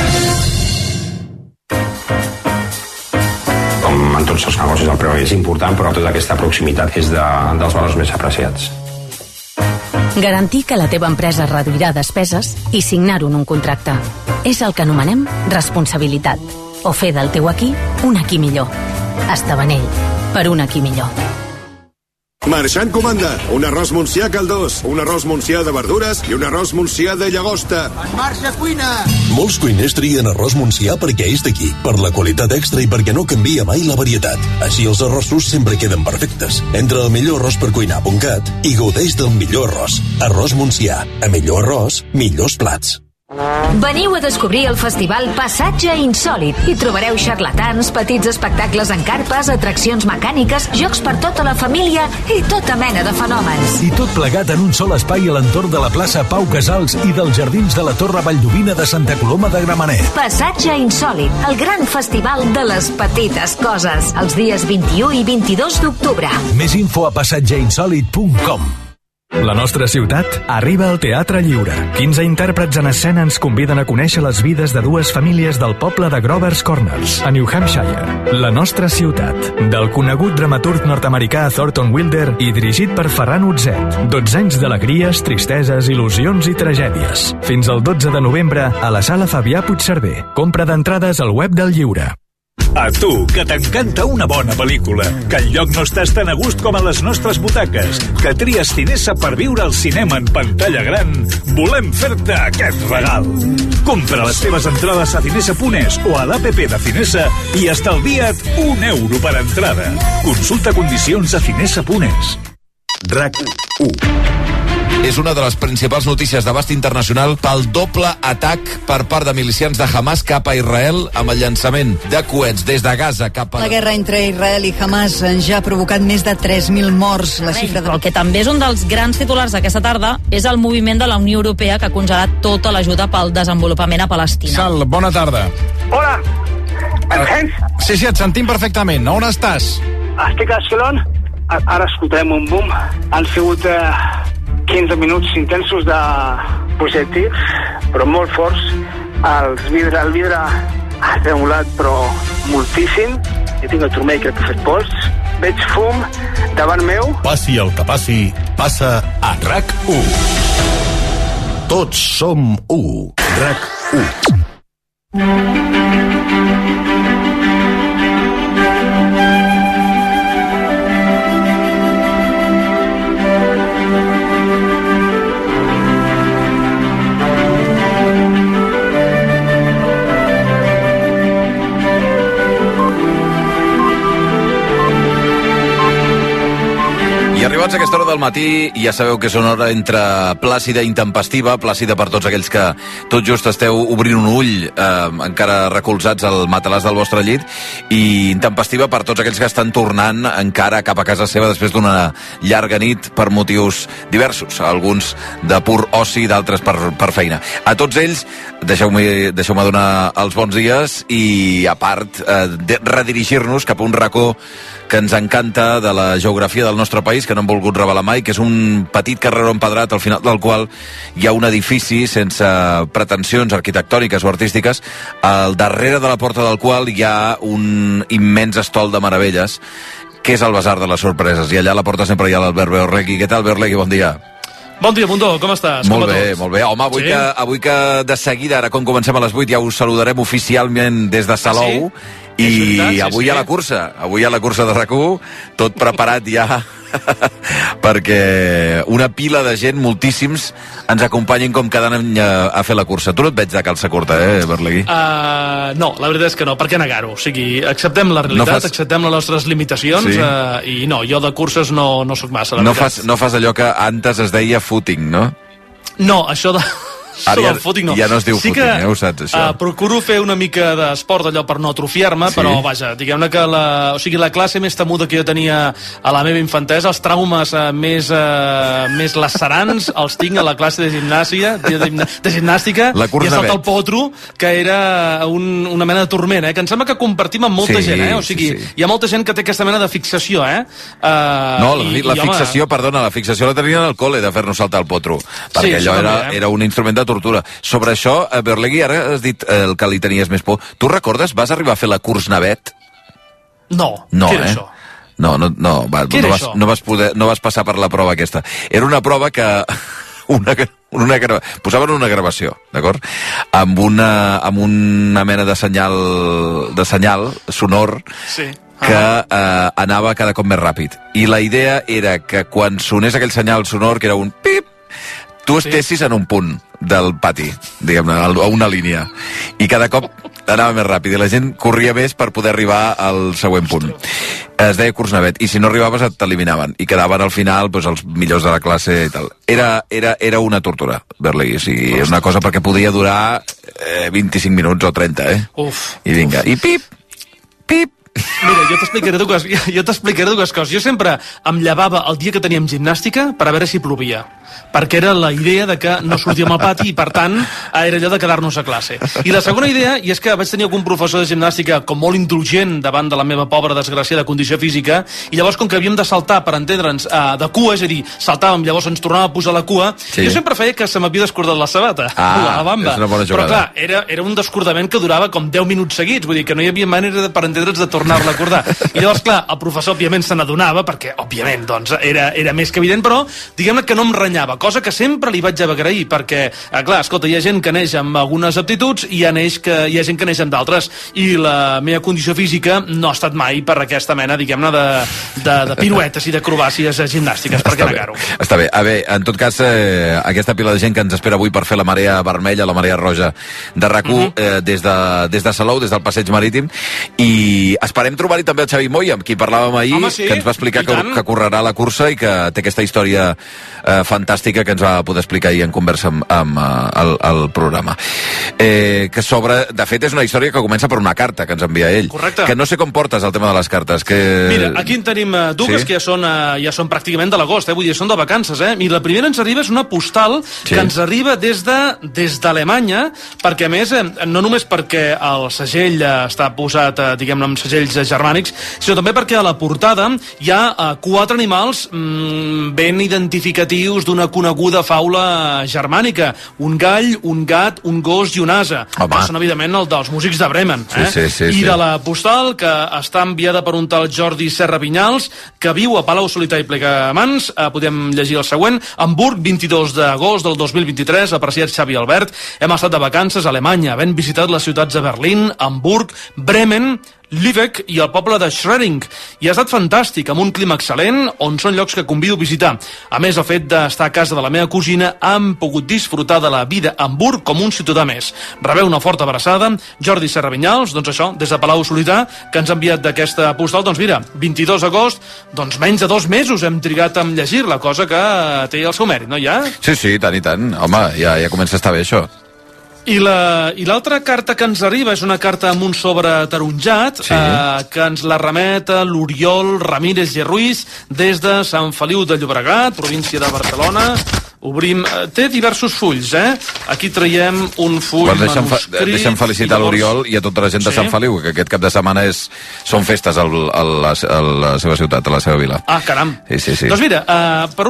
[SPEAKER 9] Com en tots els negocis el preu és important, però tota aquesta proximitat és dels valors més apreciats.
[SPEAKER 11] Garantir que la teva empresa reduirà despeses i signar-ho en un contracte. És el que anomenem responsabilitat. O fer del teu aquí un aquí millor. Estabanell, per un aquí millor.
[SPEAKER 12] Marxant comanda, un arròs Montsià caldós, un arròs Montsià de verdures i un arròs Montsià de llagosta.
[SPEAKER 13] En marxa, cuina!
[SPEAKER 14] Molts cuiners trien arròs Montsià perquè és d'aquí, per la qualitat extra i perquè no canvia mai la varietat. Així els arrossos sempre queden perfectes. Entra al millorarròspercuinar.cat i gaudeix del millor arròs. Arròs Montsià. A millor arròs, millors plats.
[SPEAKER 20] Veniu a descobrir el festival Passatge Insòlit. Hi trobareu xarlatans, petits espectacles en carpes, atraccions mecàniques, jocs per tota la família i tota mena de fenòmens.
[SPEAKER 15] I tot plegat en un sol espai a l'entorn de la plaça Pau Casals i dels jardins de la Torre Valldovina de Santa Coloma de Gramenet.
[SPEAKER 20] Passatge Insòlit, el gran festival de les petites coses, els dies 21 i 22 d'octubre.
[SPEAKER 15] Més info a passatgeinsòlit.com.
[SPEAKER 29] La nostra ciutat arriba al Teatre Lliure. 15 intèrprets en escena ens conviden a conèixer les vides de dues famílies del poble de Grover's Corners, a New Hampshire. La nostra ciutat, del conegut dramaturg nord-americà Thornton Wilder i dirigit per Ferran Utzet. 12 anys d'alegries, tristeses, il·lusions i tragèdies. Fins al 12 de novembre a la Sala Fabià Puigcerver. Compra d'entrades al web del Lliure.
[SPEAKER 30] A tu, que t'encanta una bona pel·lícula, que enlloc no estàs tan a gust com a les nostres butaques, que tries Cinesa per viure al cinema en pantalla gran, volem fer-te aquest regal. Compra les teves entrades a cinesa.es o a l'APP de Cinesa i estalvia't €1 per entrada. Consulta condicions a cinesa.es.
[SPEAKER 18] RAC1.
[SPEAKER 3] és una de les principals notícies d'abast internacional pel doble atac per part de milicians de Hamas cap a Israel amb el llançament de coets des de Gaza cap a...
[SPEAKER 8] La guerra entre Israel i Hamas ja ha provocat més de 3.000 morts. La xifra de...
[SPEAKER 10] El que també és un dels grans titulars d'aquesta tarda és el moviment de la Unió Europea que ha congelat tota l'ajuda pel desenvolupament a Palestina.
[SPEAKER 13] Sal, bona tarda.
[SPEAKER 16] Hola, em sents?
[SPEAKER 13] Sí, et sentim perfectament. On estàs?
[SPEAKER 16] Estic a Escalon. Ara escoltarem un boom. Han sigut 15 minuts intensos de projectils, però molt forts. El vidre ha tremolat, però moltíssim. Jo tinc el turmell que he fet pols. Veig fum davant meu.
[SPEAKER 4] Passi el que passi, passa a RAC1. Tots som u. RAC1.
[SPEAKER 3] Arribats a aquesta hora del matí, ja sabeu que és una hora entre plàcida i intempestiva, plàcida per tots aquells que tot just esteu obrint un ull, encara recolzats al matalàs del vostre llit, i intempestiva per tots aquells que estan tornant encara cap a casa seva després d'una llarga nit per motius diversos, alguns de pur oci, d'altres per feina. A tots ells, deixeu-me donar els bons dies i, a part, redirigir-nos cap a un racó que ens encanta de la geografia del nostre país, que no hem volgut revelar mai, que és un petit carreró empedrat al final del qual hi ha un edifici sense pretensions arquitectòniques o artístiques, al darrere de la porta del qual hi ha un immens estol de meravelles, que és el Basar de les Sorpreses, i allà a la porta sempre hi ha l'Albert Beorlegui. Què tal, Beorlegui? Bon dia.
[SPEAKER 17] Bon dia, Bundó, com estàs?
[SPEAKER 3] Molt bé, molt bé. Home, avui que de seguida, ara com comencem a les 8, ja us saludarem oficialment des de Salou, i avui hi ha la cursa, de RAC1, tot preparat ja perquè una pila de gent, moltíssims, ens acompanyin com cada any a fer la cursa. Tu no et veig de calça curta, Beorlegui?
[SPEAKER 17] No, la veritat és que no, per què negar-ho? O sigui, acceptem la realitat, acceptem les nostres limitacions, i no, jo de curses no sóc massa, la veritat.
[SPEAKER 3] No fas allò que antes es deia footing, no?
[SPEAKER 17] No, això de...
[SPEAKER 3] Ara ja no es diu footing, ho saps, això.
[SPEAKER 17] Procuro fer una mica d'esport allò per no atrofiar-me, però vaja, diguem-ne que la classe més temuda que jo tenia a la meva infantesa, els traumes més lacerants els tinc a la classe de gimnàstica, i he estat el potro, que era una mena de torment, que em sembla que compartim amb molta gent, o sigui, hi ha molta gent que té aquesta mena de fixació,
[SPEAKER 3] No, la fixació la tenien al col·le de fer-nos saltar el potro, perquè allò era un instrument de tortura. Sobre això, Beorlegui, ara has dit el que li tenies més por. Tu recordes? Vas arribar a fer la Kursnavet?
[SPEAKER 17] No, què era això?
[SPEAKER 3] No vas passar per la prova aquesta. Era una prova que... posaven una gravació, d'acord? Amb una mena de senyal sonor que anava cada cop més ràpid. I la idea era que quan sonés aquell senyal sonor, que era un pip, tu estessis en un punt del pati, diguem-ne, a una línia. I cada cop anava més ràpid i la gent corria més per poder arribar al següent punt. Es deia Kursnavet, i si no arribaves t'eliminaven. I quedaven al final els millors de la classe i tal. Era una tortura, Beorlegui. O sigui, és una cosa perquè podia durar 25 minuts o 30, I vinga. I pip, pip.
[SPEAKER 17] Mira, jo t'explicaré dues coses. Jo sempre em llevava el dia que teníem gimnàstica per a veure si plovia, perquè era la idea de que no sortíem al pati i, per tant, era allò de quedar-nos a classe. I la segona idea, i és que vaig tenir algun professor de gimnàstica com molt indulgent davant de la meva pobra desgràcia de condició física, i llavors, com que havíem de saltar, per entendre'ns, de cua, és a dir, saltàvem, llavors ens tornàvem a posar la cua, jo sempre feia que se m'havia descordat la sabata, la bamba.
[SPEAKER 3] És una bona jugada.
[SPEAKER 17] Però clar, era un descordament que durava com 10 minuts seguits, vull dir que no hi havia manera, per entendre'ns, de tornar-la a acordar. I llavors, clar, el professor, òbviament, se n'adonava, perquè, òbviament, doncs, era més que evident, però, diguem-ne que no em renyava, cosa que sempre li vaig agrair, perquè, clar, escolta, hi ha gent que neix amb algunes aptituds i hi ha gent que neix amb d'altres, i la meva condició física no ha estat mai per aquesta mena, diguem-ne, de piruetes i d'acrobàcies gimnàstiques, per què negar-ho?
[SPEAKER 3] Està bé. A veure, en tot cas, aquesta pila de gent que ens espera avui per fer la marea vermella, la marea roja de RAC1, des de Salou, des del Passeig Marítim, i esperem vam trobar-hi també el Xavi Moy, amb qui parlàvem ahir, que ens va explicar que correrà la cursa i que té aquesta història fantàstica que ens va poder explicar ahir en conversa amb el programa. Que sobre, de fet, és una història que comença per una carta que ens envia ell.
[SPEAKER 17] Correcte.
[SPEAKER 3] Que no sé com portes el tema de les cartes.
[SPEAKER 17] Mira, aquí en tenim dues que ja són pràcticament de l'agost, vull dir, són de vacances, I la primera ens arriba és una postal que ens arriba des d'Alemanya, perquè a més, no només perquè el segell està posat, diguem-ne, amb segells germànics, sinó també perquè a la portada hi ha 4 animals ben identificatius d'una coneguda faula germànica. Un gall, un gat, un gos i un ase. Que són, evidentment, el dels músics de Bremen. I de la postal, que està enviada per un tal Jordi Serra Vinyals, que viu a Palau-solità i Plegamans, podem llegir el següent: Hamburg, 22 d'agost del 2023, apreciat Xavi Albert, hem estat de vacances a Alemanya, havent visitat les ciutats de Berlín, Hamburg, Bremen, Lübeck i el poble de Schwerin, i ha estat fantàstic, amb un clima excel·lent, on són llocs que convido a visitar. A més, el fet d'estar a casa de la meva cosina, hem pogut disfrutar de la vida a Hamburg com un ciutadà més. Rebeu una forta abraçada, Jordi Serra Vinyals, doncs això, des de Palau-solità, que ens ha enviat d'aquesta postal, doncs mira, 22 d'agost, doncs menys de 2 mesos hem trigat en llegir-la, cosa que té el seu mèrit, no, ja?
[SPEAKER 3] Sí, tant i tant. Home, ja comença a estar bé, això.
[SPEAKER 17] I l'altra carta que ens arriba és una carta amb un sobre taronjat, que ens la remet l'Oriol Ramírez i Ruiz des de Sant Feliu de Llobregat, província de Barcelona. Obrim... Té diversos fulls, Aquí traiem un full manuscrit...
[SPEAKER 3] Deixa'm felicitar l'Oriol i a tota la gent de Sant Feliu, que aquest cap de setmana són festes a la seva ciutat, a la seva vila.
[SPEAKER 17] Ah, caram.
[SPEAKER 3] Sí.
[SPEAKER 17] Doncs mira, per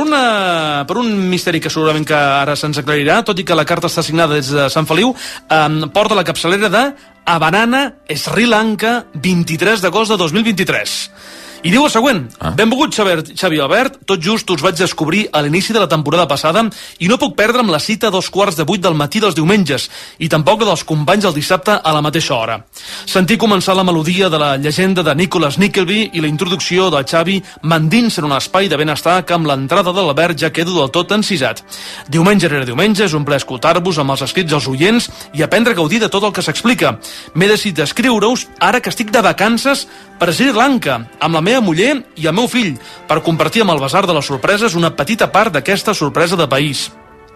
[SPEAKER 17] un misteri que segurament que ara se'ns aclarirà, tot i que la carta està signada des de Sant Feliu, porta la capçalera de Abanana, Sri Lanka, 23 d'agost de 2023. I diu el següent: benvolgut Xavi Albert, tot just us vaig descobrir a l'inici de la temporada passada i no puc perdre'm la cita a 7:15 del matí dels diumenges i tampoc la dels companys el dissabte a la mateixa hora. Sentir començar la melodia de la llegenda de Nicholas Nickleby i la introducció del Xavi m'endins en un espai de benestar que amb l'entrada de l'Albert ja quedo del tot encisat. Diumenge rere diumenge és un plaer escoltar-vos amb els escrits dels oients i aprendre a gaudir de tot el que s'explica. M'he decidit escriure-us ara que estic de vacances per Sri Lanka, amb la meva muller i el meu fill, per compartir amb el Basar de les Sorpreses una petita part d'aquesta sorpresa de país.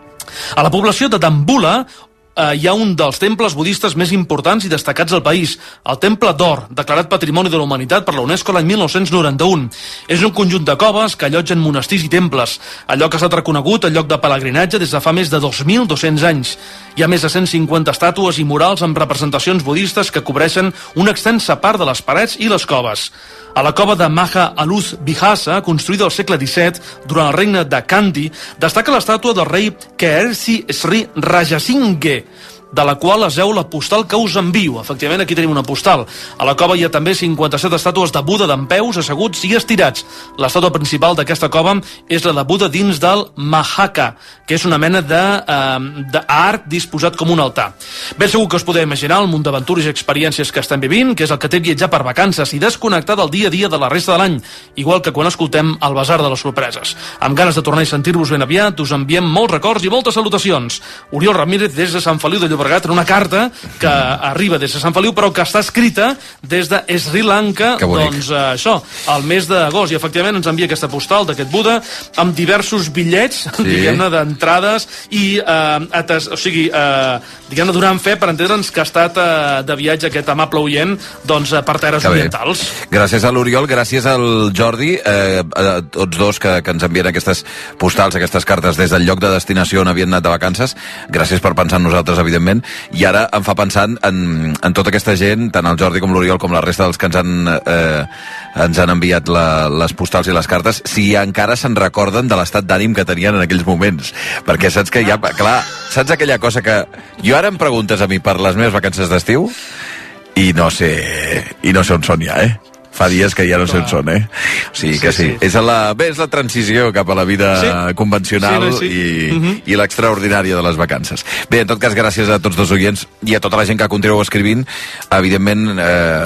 [SPEAKER 17] A la població de Dambula hi ha un dels temples budistes més importants i destacats del país, el Temple d'Or, declarat Patrimoni de la Humanitat per la UNESCO l'any 1991. És un conjunt de coves que allotgen monestirs i temples. El lloc ha estat reconegut el lloc de pelegrinatge des de fa més de 2.200 anys. Hi ha més de 150 estàtues i murals amb representacions budistes que cobreixen una extensa part de les parets i les coves. A la cova de Maha Aluz Bihasa, construïda al segle XVII durant el regne de Kandy, destaca l'estàtua del rei Khersi Sri Rajasinghe, de la qual es veu la postal que us envio. Efectivament, aquí tenim una postal. A la cova hi ha també 57 estàtues de Buda dempeus, asseguts i estirats. L'estàtua principal d'aquesta cova és la de Buda dins del Mahaka, que és una mena d'art disposat com un altar. Ben segur que us podeu imaginar el munt d'aventures i experiències que estem vivint, que és el que té viatjar per vacances i desconnectar del dia a dia de la resta de l'any, igual que quan escoltem el Basar de les Sorpreses. Amb ganes de tornar i sentir-vos ben aviat, us enviem molts records i moltes salutacions. Oriol Ramírez des de Sant Feliu de Llobregat, en una carta que arriba des de Sant Feliu però que està escrita des de Sri Lanka, doncs això, al mes d'agost, i efectivament ens envia aquesta postal d'aquest Buda amb diversos bitllets, diguem-ne, d'entrades i diguem-ne, donant fe per entendre'ns que ha estat de viatge aquest amable oient, doncs per terres orientals.
[SPEAKER 3] Gràcies a l'Oriol, gràcies al Jordi, a tots dos que ens envien aquestes postals, aquestes cartes des del lloc de destinació on havien anat de vacances. Gràcies per pensar en nosaltres, evidentment. I ara em fa pensant en tota aquesta gent, tant el Jordi com l'Oriol com la resta dels que ens han enviat les postals i les cartes, si encara se'n recorden de l'estat d'ànim que tenien en aquells moments, perquè saps que ja, clar, saps aquella cosa que jo ara em preguntes a mi per les meves vacances d'estiu i no sé on són ja, Fa dies que ja no sé on són, O sigui que sí. És la transició cap a la vida convencional i l'extraordinària de les vacances. Bé, en tot cas, gràcies a tots dos oients i a tota la gent que continueu escrivint. Evidentment,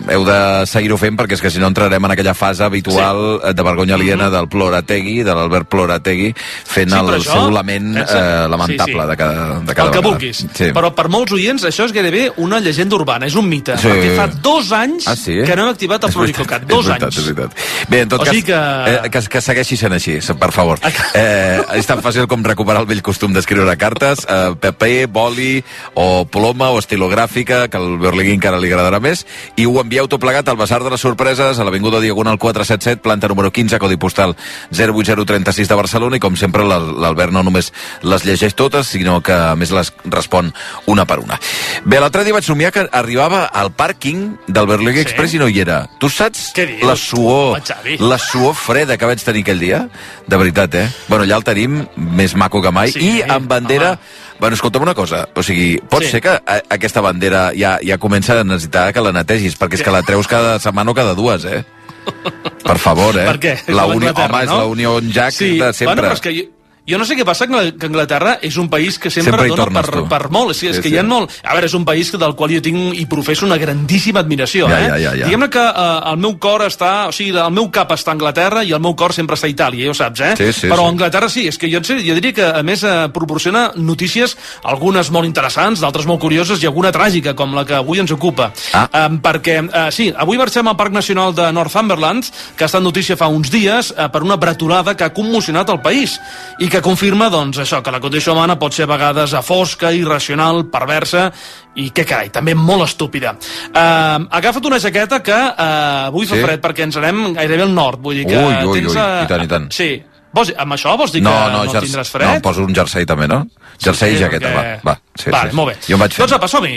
[SPEAKER 3] heu de seguir-ho fent, perquè és que si no entrarem en aquella fase habitual de vergonya aliena del Plorategui, de l'Albert Plorategui, fent el seu lament lamentable de cada vegada.
[SPEAKER 17] El que vulguis. Però per molts oients això és gairebé una llegenda urbana, és un mite, perquè fa 2 anys que no hem activat el Pluricocat. 2 anys.
[SPEAKER 3] És veritat. Bé, en tot cas, que segueixi sent així, per favor. És tan fàcil com recuperar el vell costum d'escriure cartes, paper, boli o ploma o estilogràfica, que al Berlingui encara li agradarà més, i ho envieu tot plegat al Basar de les Sorpreses, a l'Avinguda Diagonal 477, planta número 15, codi postal 08036 de Barcelona, i com sempre l'Albert no només les llegeix totes, sinó que a més les respon una per una. Bé, l'altre dia vaig somiar que arribava al pàrquing del Berlingui Express i no hi era. Tu saps la suor freda que vaig tenir aquell dia? De veritat, Bueno, allà el tenim més maco que mai, i amb bandera... Bueno, escolta'm una cosa, o sigui, pot ser que aquesta bandera ja comença a necessitar que la netegis, perquè és que la treus cada setmana o cada 2, Per favor,
[SPEAKER 17] Per què?
[SPEAKER 3] Home, és la Union Jack de sempre.
[SPEAKER 17] Bueno, però és que jo no sé què passa, que Anglaterra és un país que sempre dona per molt. És que hi ha molt... A veure, és un país del qual jo tinc i professo una grandíssima admiració. Diguem-ne que el meu cor està... O sigui, el meu cap està a Anglaterra i el meu cor sempre està a Itàlia, ja ho saps, Però Anglaterra sí, és que jo diria que a més proporciona notícies, algunes molt interessants, d'altres molt curioses i alguna tràgica, com la que avui ens ocupa. Perquè, sí, avui marxem al Parc Nacional de Northumberland, que ha estat notícia fa uns dies, per una bretolada que ha commocionat el país i que confirma, doncs, això, que la condició humana pot ser a vegades fosca, irracional, perversa i, què carai, també molt estúpida. Agafa't una jaqueta que avui fa fred perquè ens anem gairebé al nord, vull dir que
[SPEAKER 3] i tant.
[SPEAKER 17] Sí. Amb això vols dir que no tindràs fred?
[SPEAKER 3] No, poso un jersei també, no? Jersei i jaqueta, va.
[SPEAKER 17] Vale, molt bé. Doncs apa, som-hi.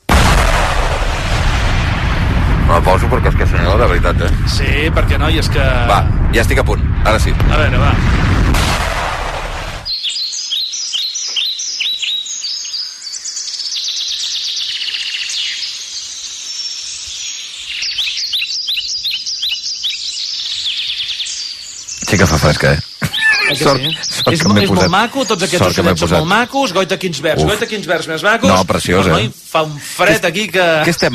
[SPEAKER 3] No la poso perquè és que senyor, de veritat,
[SPEAKER 17] Sí, perquè no, i és que...
[SPEAKER 3] Va, ja estic a punt, ara sí.
[SPEAKER 17] A veure, va.
[SPEAKER 3] Sí que fa fresca,
[SPEAKER 17] Sort és molt maco, tots aquests ocelets són molt macos. Goita, quins vers més macos.
[SPEAKER 3] No, preciós,
[SPEAKER 17] Fa un fred aquí que...
[SPEAKER 3] Què estem?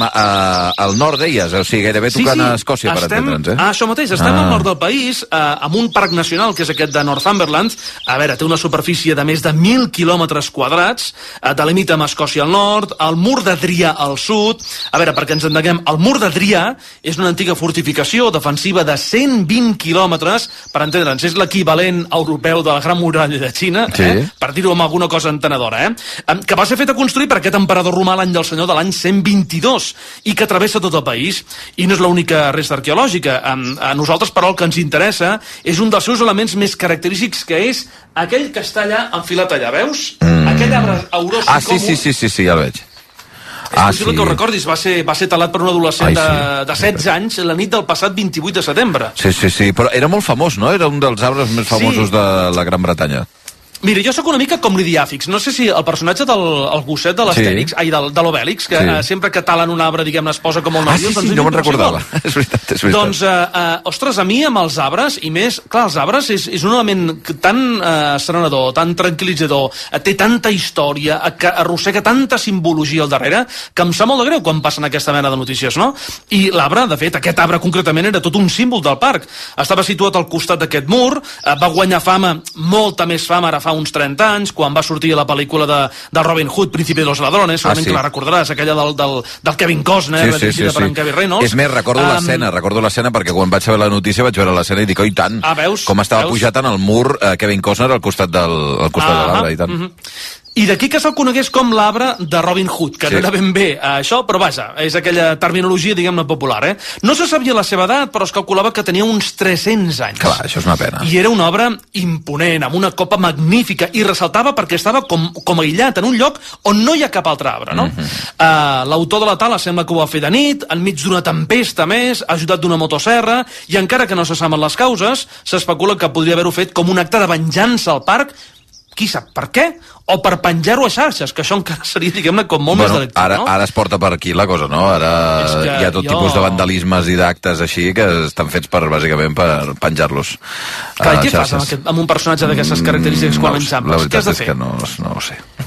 [SPEAKER 3] Al nord, deies? O sigui, gairebé tocant a Escòcia, per entendre'ns,
[SPEAKER 17] Això mateix, estem al nord del país, amb un parc nacional, que és aquest de Northumberland. A veure, té una superfície de més de 1.000 quilòmetres quadrats, delimita amb Escòcia al nord, el mur d'Adrià al sud. A veure, perquè ens entenguem, el mur d'Adrià és una antiga fortificació defensiva de 120 quilòmetres, per entendre'ns, és l'equivalent europeu de la Gran Muralla de Xina, per dir-ho amb alguna cosa entenedora, que va ser fet a construir per aquest emperador romà l'any del senyor de l'any 122 i que travessa tot el país. I no és l'única resta arqueològica. A nosaltres, però, el que ens interessa és un dels seus elements més característics, que és aquell que està allà enfilat allà, veus? Aquell arbre aurós
[SPEAKER 3] sí, ja el veig.
[SPEAKER 17] És possible que ho recordis, va ser talat per un adolescent de 16 anys la nit del passat 28 de setembre.
[SPEAKER 3] Sí, però era molt famós, no? Era un dels arbres més famosos de la Gran Bretanya.
[SPEAKER 17] Mira, jo sóc una mica com l'Idiàfix. No sé si el personatge del gosset de l'Astèrix, de l'Obèlix, que sempre que talen un arbre, diguem-ne, es posa com el nerviós...
[SPEAKER 3] Sí, no me'n recordava. És veritat.
[SPEAKER 17] Doncs, ostres, a mi amb els arbres, i més, clar, els arbres és un element tan serenador, tan tranquil·litzador, té tanta història, que arrossega tanta simbologia al darrere, que em sap molt de greu quan passen aquesta mena de notícies, no? I l'arbre, de fet, aquest arbre concretament era tot un símbol del parc. Estava situat al costat d'aquest mur, va guanyar fama, molta més fama ara fa uns 30 anys, quan va sortir a la pel·lícula de Robin Hood, Príncipe de los Ladrones, segurament que la recordaràs, aquella del Kevin Costner, dirigida per en Kevin Reynolds.
[SPEAKER 3] És més, recordo l'escena, perquè quan vaig saber la notícia vaig veure l'escena i dic, oi tant, com estava pujat en el mur Kevin Costner al costat de l'arbre, i tant.
[SPEAKER 17] I d'aquí que se'l conegués com l'arbre de Robin Hood, que no era ben bé això, però vaja, és aquella terminologia, diguem-ne, popular, No se sabia la seva edat, però es calculava que tenia uns 300 anys.
[SPEAKER 3] Clar, això és una pena.
[SPEAKER 17] I era una obra imponent, amb una copa magnífica, i ressaltava perquè estava com aïllat en un lloc on no hi ha cap altre arbre, no? L'autor de la tala sembla que ho va fer de nit, enmig d'una tempesta més, ajudat d'una motosserra, i encara que no se saben les causes, s'especula que podria haver-ho fet com un acte de venjança al parc, qui sap per què? O per penjar-ho a xarxes, que això encara seria, diguem-ne, com molt més delictiu, no?
[SPEAKER 3] Ara es porta per aquí la cosa, no? Ara hi ha tot tipus de vandalismes i d'actes així que estan fets bàsicament per penjar-los.
[SPEAKER 17] Clar, què fas amb un personatge d'aquestes característiques quan l'enxampes?
[SPEAKER 3] La veritat és que no ho sé.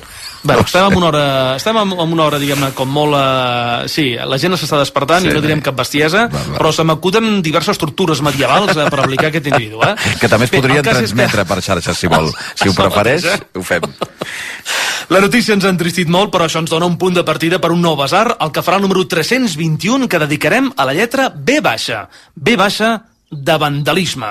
[SPEAKER 17] Bé, estem en una hora, diguem-ne, com molt... Sí, la gent s'està despertant i no direm cap bestiesa, però se m'acuden diverses estructures medievals per aplicar aquest individu.
[SPEAKER 3] Que també es podrien transmetre per xarxes, si vol. Si ho prefereix, ho fem.
[SPEAKER 17] La notícia ens ha entristit molt, però això ens dona un punt de partida per un nou basar, el que farà el número 321, que dedicarem a la lletra B baixa. B baixa de vandalisme.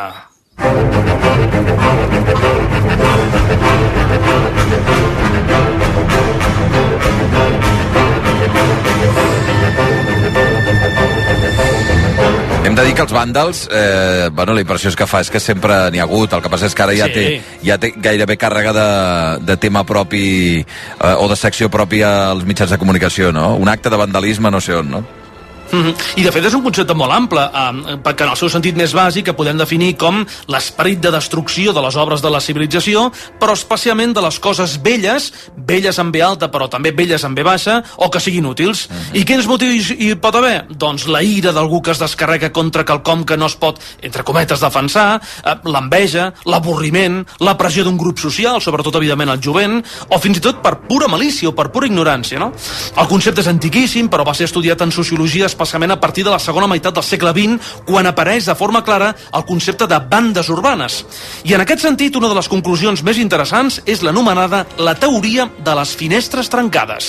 [SPEAKER 3] Hem de dir que els vàndals, la impressió que fa és que sempre n'hi ha hagut, el que passa és que ara ja té gairebé càrrega de tema propi o de secció pròpia als mitjans de comunicació, no? Un acte de vandalisme no sé on, no?
[SPEAKER 17] I de fet és un concepte molt ample, perquè en el seu sentit més bàsic podem definir com l'esperit de destrucció de les obres de la civilització, però especialment de les coses velles amb B alta però també velles amb B baixa, o que siguin útils. I quins motius hi pot haver? Doncs la ira d'algú que es descarrega contra quelcom que no es pot, entre cometes, defensar, l'enveja, l'avorriment, la pressió d'un grup social, sobretot evidentment el jovent, o fins i tot per pura malícia o per pura ignorància, no? El concepte és antiquíssim, però va ser estudiat en sociologia especialment a partir de la segona meitat del segle XX, quan apareix de forma clara el concepte de bandes urbanes. I en aquest sentit, una de les conclusions més interessants és l'anomenada la teoria de les finestres trencades.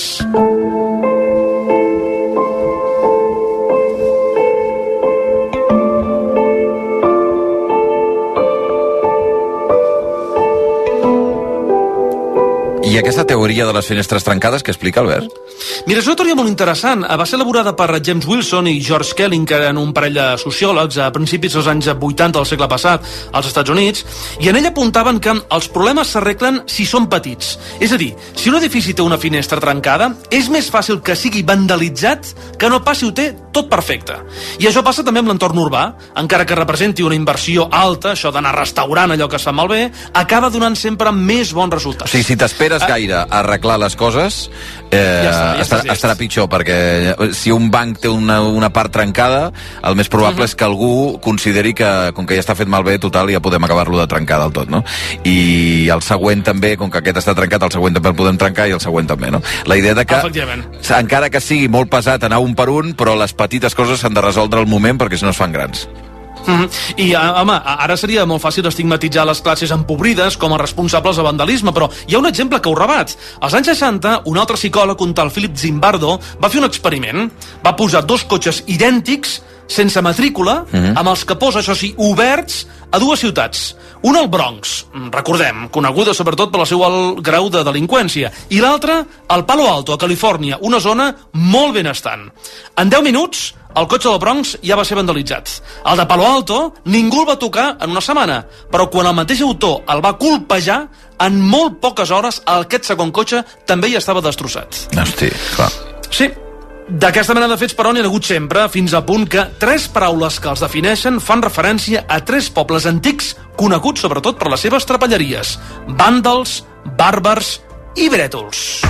[SPEAKER 3] I aquesta teoria de les finestres trencades, què explica, Albert?
[SPEAKER 17] Mira, és una teoria molt interessant. Va ser elaborada per James Wilson i George Kelling, que eren un parell de sociòlegs a principis dels anys 80 del segle passat als Estats Units, i en ell apuntaven que els problemes s'arreglen si són petits. És a dir, si un edifici té una finestra trencada, és més fàcil que sigui vandalitzat que no pas si ho té tot perfecte. I això passa també amb l'entorn urbà. Encara que representi una inversió alta, això d'anar restaurant allò que es fa malbé, acaba donant sempre més bons resultats.
[SPEAKER 3] O sigui, si t'esperes gaire a arreglar les coses, estarà pitjor, perquè si un banc té una part trencada, el més probable és que algú consideri que, com que ja està fet malbé, total, ja podem acabar-lo de trencar del tot, no? I el següent també, com que aquest està trencat, el següent també el podem trencar i el següent també, no? La idea de que, encara que sigui molt pesat anar un per un, però les petites coses s'han de resoldre al moment perquè si no es fan grans.
[SPEAKER 17] I, home, ara seria molt fàcil estigmatitzar les classes empobrides com a responsables de vandalisme, però hi ha un exemple que ho rebat. Als anys 60, un altre psicòleg, un tal Philip Zimbardo, va fer un experiment. Va posar dos cotxes idèntics, sense matrícula, amb els capós, això sí, oberts, a dues ciutats. Un al Bronx, recordem, coneguda sobretot per el seu alt grau de delinqüència, i l'altre al Palo Alto, a Califòrnia, una zona molt benestant. En 10 minuts, el cotxe del Bronx ja va ser vandalitzat. El de Palo Alto ningú el va tocar en una setmana, però quan el mateix autor el va colpejar, en molt poques hores aquest segon cotxe també ja estava destrossat.
[SPEAKER 3] Hosti, clar.
[SPEAKER 17] Sí. D'aquesta mena de fets, però, n'hi ha hagut sempre, fins a punt que 3 paraules que els defineixen fan referència a 3 pobles antics coneguts sobretot per les seves trapelleries: vàndals, bàrbars i brètols.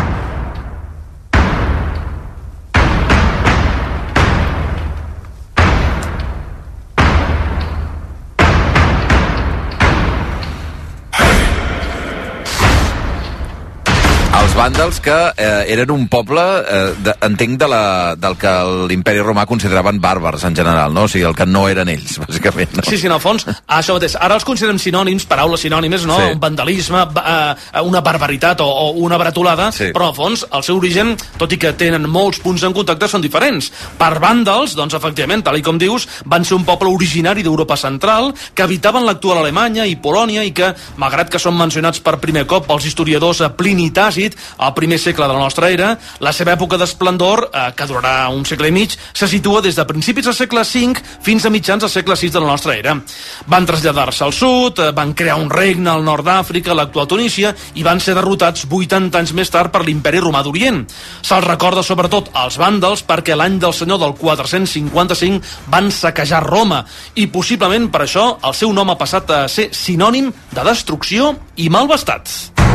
[SPEAKER 3] Els vàndals, que eren un poble, entenc, del que l'imperi romà consideraven bàrbars en general, no? O sigui, el que no eren ells, bàsicament. No?
[SPEAKER 17] Sí, en el fons, això mateix. Ara els considerem sinònims, paraules sinònimes, no? Sí. Un vandalisme, una barbaritat o una bretolada, sí. Però, en el fons, el seu origen, tot i que tenen molts punts en contacte, són diferents. Per vàndals, doncs, efectivament, tal com dius, van ser un poble originari d'Europa central, que habitaven l'actual Alemanya i Polònia i que, malgrat que són mencionats per primer cop pels historiadors Plini i Tàcit, al primer segle de la nostra era, la seva època d'esplendor, que durarà un segle i mig, se situa des de principis del segle V fins a mitjans del segle VI de la nostra era. Van traslladar-se al sud, van crear un regne al nord d'Àfrica, l'actual Tunísia, i van ser derrotats 80 anys més tard per l'imperi romà d'Orient. Se'ls recorda sobretot als vàndals perquè l'any del senyor del 455 van saquejar Roma, i possiblement per això el seu nom ha passat a ser sinònim de destrucció i malvestat.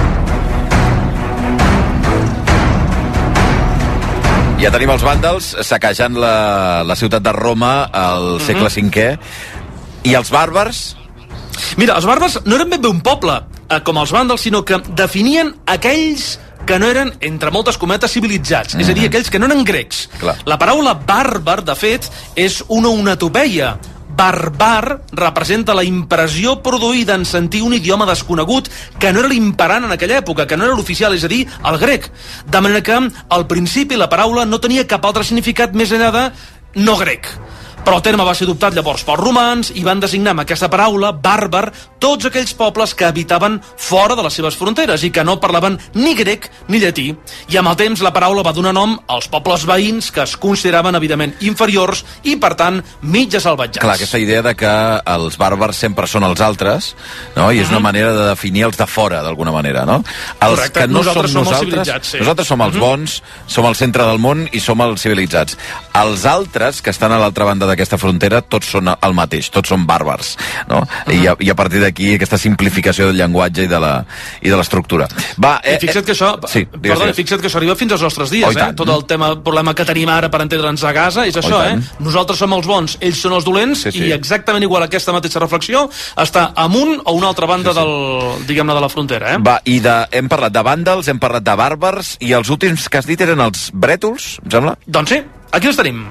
[SPEAKER 3] Ja tenim els vàndals saquejant la ciutat de Roma al segle V. I els bàrbars?
[SPEAKER 17] Mira, els bàrbars no eren ben bé un poble, com els vàndals, sinó que definien aquells que no eren, entre moltes cometes, civilitzats, és a dir, aquells que no eren grecs. La paraula bàrbar, de fet, és una onomatopeia. Barbar representa la impressió produïda en sentir un idioma desconegut que no era l'imperant en aquella època, que no era l'oficial, és a dir, el grec. De manera que, al principi, la paraula no tenia cap altre significat més enllà de no grec. Però el terme va ser adoptat llavors pels romans i van designar amb aquesta paraula, bàrbar, tots aquells pobles que habitaven fora de les seves fronteres i que no parlaven ni grec ni llatí. I amb el temps la paraula va donar nom als pobles veïns que es consideraven evidentment inferiors i, per tant, mitja salvatjats.
[SPEAKER 3] Clar, aquesta idea de que els bàrbars sempre són els altres, no? I és una manera de definir els de fora, d'alguna manera, no? Els
[SPEAKER 17] Correcte,
[SPEAKER 3] que no
[SPEAKER 17] nosaltres som els
[SPEAKER 3] nosaltres,
[SPEAKER 17] civilitzats, sí.
[SPEAKER 3] Nosaltres som els bons, som el centre del món i som els civilitzats. Els altres, que estan a l'altra banda d'aquesta frontera, tots són el mateix, tots són bàrbars, no? I a partir d'aquí aquesta simplificació del llenguatge i de l'estructura. Va,
[SPEAKER 17] I fixa't que això,
[SPEAKER 3] sí,
[SPEAKER 17] fixa't que això arriba fins als nostres dies, tot el problema que tenim ara per entendre'ns a Gaza és això, nosaltres som els bons, ells són els dolents, i exactament igual aquesta mateixa reflexió està en un o una altra banda diguem-ne, de la frontera.
[SPEAKER 3] Va, i hem parlat de vàndals, hem parlat de bàrbars, i els últims que has dit eren els brètols, em sembla?
[SPEAKER 17] Doncs sí, aquí els tenim.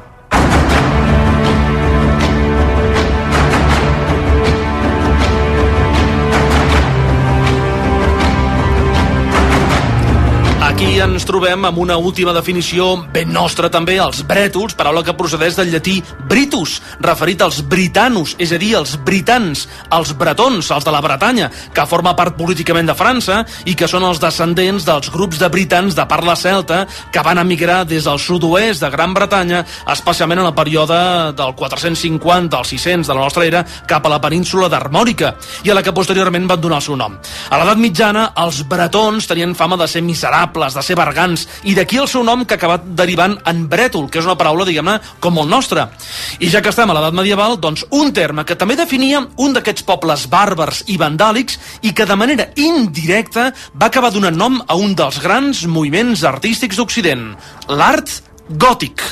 [SPEAKER 17] Aquí ens trobem amb una última definició ben nostra també, els brètols, paraula que procedeix del llatí britus, referit als britanos, és a dir, els britans, els bretons, els de la Bretanya, que forma part políticament de França i que són els descendents dels grups de britans de parla celta que van emigrar des del sud-oest de Gran Bretanya, especialment en el període del 450 al 600 de la nostra era, cap a la península d'Armòrica, i a la que posteriorment van donar el seu nom. A l'edat mitjana, els bretons tenien fama de ser miserables, de ser bergants, i d'aquí el seu nom que ha acabat derivant en brètol, que és una paraula, diguem-ne, com el nostre. I ja que estem a l'edat medieval, doncs un terme que també definia un d'aquests pobles bàrbars i vandàlics i que de manera indirecta va acabar donant nom a un dels grans moviments artístics d'Occident, l'art gòtic.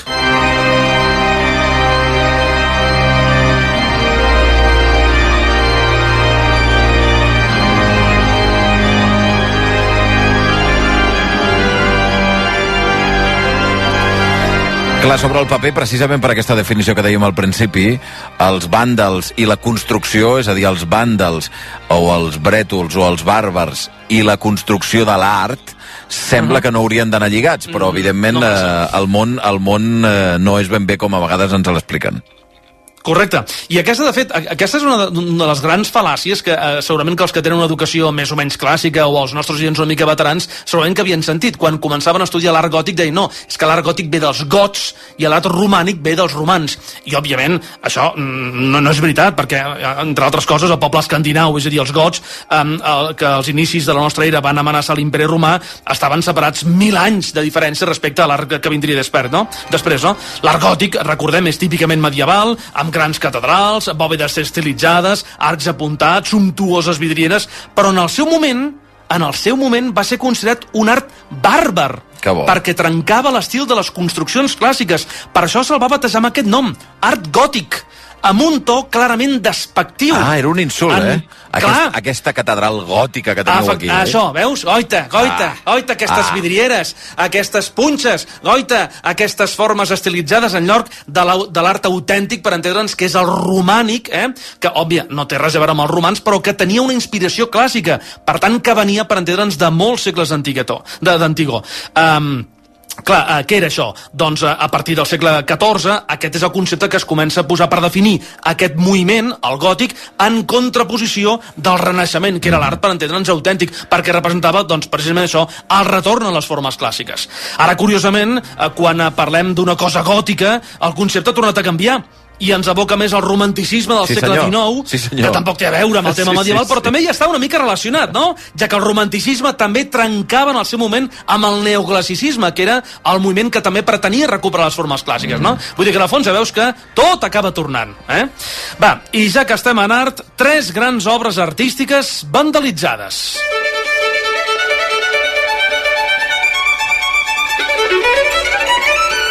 [SPEAKER 3] Clar, sobre el paper, precisament per aquesta definició que dèiem al principi, els vàndals i la construcció, és a dir, els vàndals o els brètols o els bàrbars i la construcció de l'art, sembla que no haurien d'anar lligats, però evidentment el món no és ben bé com a vegades ens l'expliquen.
[SPEAKER 17] Correcte. I aquesta, de fet, aquesta és una de les grans fal·làcies que segurament que els que tenen una educació més o menys clàssica o els nostres oients una mica veterans segurament que havien sentit. Quan començaven a estudiar l'art gòtic deien no, és que l'art gòtic ve dels gots i l'art romànic ve dels romans. I, òbviament, això no és veritat, perquè, entre altres coses, el poble escandinau, és a dir, els gots, que als inicis de la nostra era van amenaçar l'imperi romà, estaven separats 1000 anys de diferència respecte a l'art que vindria després, no? L'art gòtic, recordem, és típicament medieval, amb grans catedrals, bòvedes estilitzades, arcs apuntats, sumptuoses vidrieres, però en el seu moment va ser considerat un art bàrbar, perquè trencava l'estil de les construccions clàssiques. Per això se'l va batejar amb aquest nom, art gòtic, amb un to clarament despectiu.
[SPEAKER 3] Ah, era un insult, Aquesta catedral gòtica que teniu aquí.
[SPEAKER 17] Això, veus? Goita, aquestes vidrieres, aquestes punxes, aquestes formes estilitzades en lloc de l'art autèntic, per entendre'ns que és el romànic, que, òbvia, no té res a veure amb els romans, però que tenia una inspiració clàssica, per tant, que venia, per entendre'ns, de molts segles d'antigor. Clar, què era això? Doncs a partir del segle XIV aquest és el concepte que es comença a posar per definir aquest moviment, el gòtic, en contraposició del Renaixement, que era l'art, per entendre'ns, autèntic, perquè representava, doncs, precisament això, el retorn a les formes clàssiques. Ara, curiosament, quan parlem d'una cosa gòtica, el concepte ha tornat a canviar i ens aboca més al romanticisme del segle XIX, que tampoc té a veure amb el tema medieval, però també hi està una mica relacionat, no? Ja que el romanticisme també trencava en el seu moment amb el neoclassicisme, que era el moviment que també pretenia recuperar les formes clàssiques, no? Vull dir que, en el fons, ja veus que tot acaba tornant, Va, i ja que estem en art, 3 grans obres artístiques vandalitzades.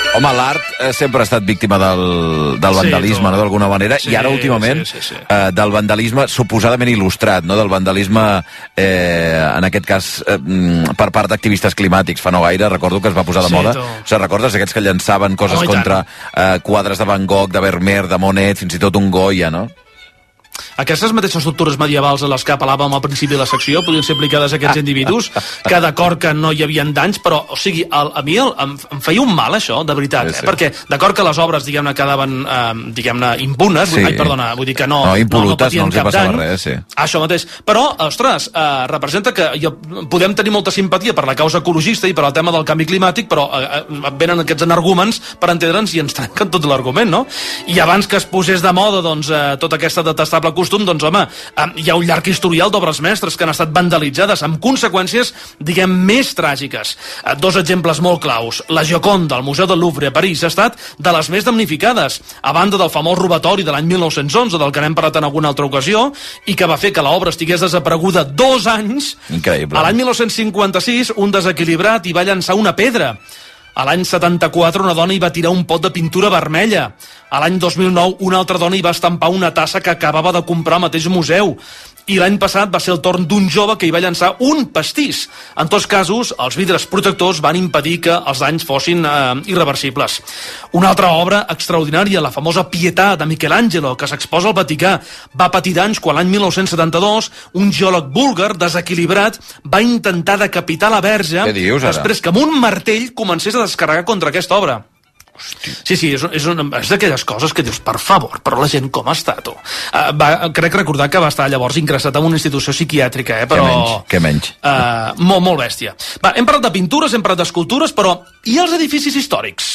[SPEAKER 3] Home, l'art sempre ha estat víctima del vandalisme, no, d'alguna manera, i ara últimament del vandalisme suposadament il·lustrat, no, del vandalisme en aquest cas per part d'activistes climàtics. Fa no gaire recordo que es va posar de moda. O sigui, recordes aquests que llançaven coses contra quadres de Van Gogh, de Vermeer, de Monet, fins i tot un Goya, no?
[SPEAKER 17] Aquestes mateixes estructures medievals a les que apel·làvem al principi de la secció podien ser aplicades a aquests individus, que d'acord que no hi havia danys, però, o sigui, a mi em feia un mal això, de veritat, perquè d'acord que les obres, diguem-ne, quedaven, diguem-ne, impunes, vull dir que no patien cap dany, això mateix, però, ostres, representa que podem tenir molta simpatia per la causa ecologista i per al tema del canvi climàtic, però venen aquests energúmens per entendre'ns i ens trenquen tot l'argument, no? I abans que es posés de moda, doncs, tota aquesta detestable costum, doncs home, hi ha un llarg historial d'obres mestres que han estat vandalitzades amb conseqüències, diguem, més tràgiques. Dos exemples molt claus. La Gioconda, al Museu del Louvre a París, ha estat de les més damnificades, a banda del famós robatori de l'any 1911, del que n'hem parlat en alguna altra ocasió, i que va fer que l'obra estigués desapareguda 2 anys.
[SPEAKER 3] Increïble.
[SPEAKER 17] A l'any 1956, un desequilibrat hi va llançar una pedra. A l'any 74, una dona hi va tirar un pot de pintura vermella. A l'any 2009, una altra dona hi va estampar una tassa que acabava de comprar al mateix museu. I l'any passat va ser el torn d'un jove que hi va llançar un pastís. En tots casos, els vidres protectors van impedir que els danys fossin irreversibles. Una altra obra extraordinària, la famosa Pietà de Michelangelo, que s'exposa al Vaticà, va patir danys quan l'any 1972 un geòleg búlgar desequilibrat va intentar decapitar la Verge després que amb un martell comencés a descarregar contra aquesta obra. Sí, és d'aquelles coses que dius, per favor, però la gent com està, tu? Crec recordar que va estar llavors ingressat en una institució psiquiàtrica, però...
[SPEAKER 3] Què menys.
[SPEAKER 17] Molt bèstia. Va, hem parlat de pintures, hem parlat d'escultures, però i els edificis històrics?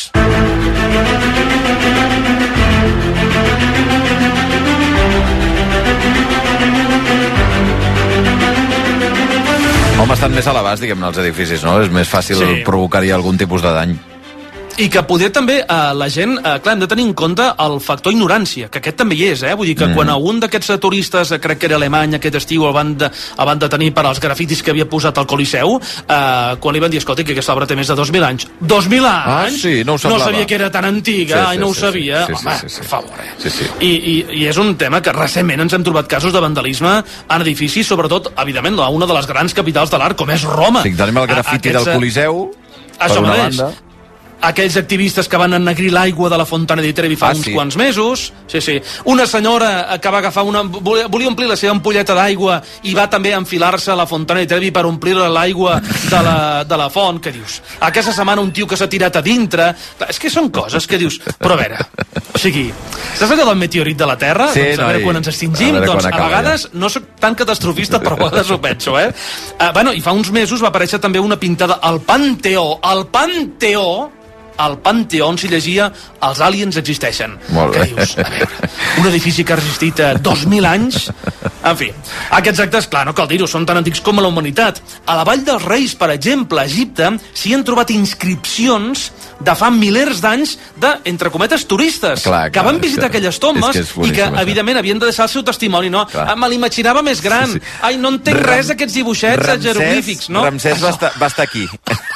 [SPEAKER 3] Home, estan més a l'abast, diguem-ne, els edificis, no? És més fàcil provocar-hi algun tipus de dany.
[SPEAKER 17] I que poder també la gent, clar, hem de tenir en compte el factor ignorància, que aquest també hi és, vull dir que quan un d'aquests turistes, crec que era alemany aquest estiu, el van detenir per als grafitis que havia posat al Coliseu, quan li van dir, escolta, que aquesta obra té més de 2.000 anys. 2.000 anys?
[SPEAKER 3] Sí, no ho semblava.
[SPEAKER 17] No sabia que era tan antiga, no ho sabia. Home, per favor. I és un tema que recentment ens hem trobat casos de vandalisme en edificis, sobretot, evidentment, a una de les grans capitals de l'art, com és Roma.
[SPEAKER 3] Sí, tenim el grafiti del Coliseu, per una banda.
[SPEAKER 17] Aquells activistes que van ennegrir l'aigua de la Fontana di Trevi fa uns quants mesos. Sí. Una senyora que va agafar volia omplir la seva ampolleta d'aigua i va també enfilar-se a la Fontana di Trevi per omplir l'aigua de la font. Què dius? Aquesta setmana un tio que s'ha tirat a dintre. És que són coses que dius... Però a veure, o sigui, saps allò del meteorit de la Terra?
[SPEAKER 3] Sí,
[SPEAKER 17] doncs a veure quan ens extingim. Doncs a vegades no soc tan catastrofista, però a vegades ho penso, Bueno, i fa uns mesos va aparèixer també una pintada al Panteó. Al Panteó on s'hi llegia els aliens existeixen.
[SPEAKER 3] Molt bé.
[SPEAKER 17] Què dius? A veure, un edifici que ha resistit 2.000 anys... En fi, aquests actes, clar, no cal dir-ho, són tan antics com la humanitat. A la Vall dels Reis, per exemple, a Egipte, s'hi han trobat inscripcions de fa milers d'anys de, entre cometes, turistes, que van visitar aquelles tombes i que, evidentment, havien de deixar el seu testimoni, no? Me l'imaginava més gran. Ai, no entenc res d'aquests dibuixets jeroglífics, no?
[SPEAKER 3] Ramsès va estar aquí.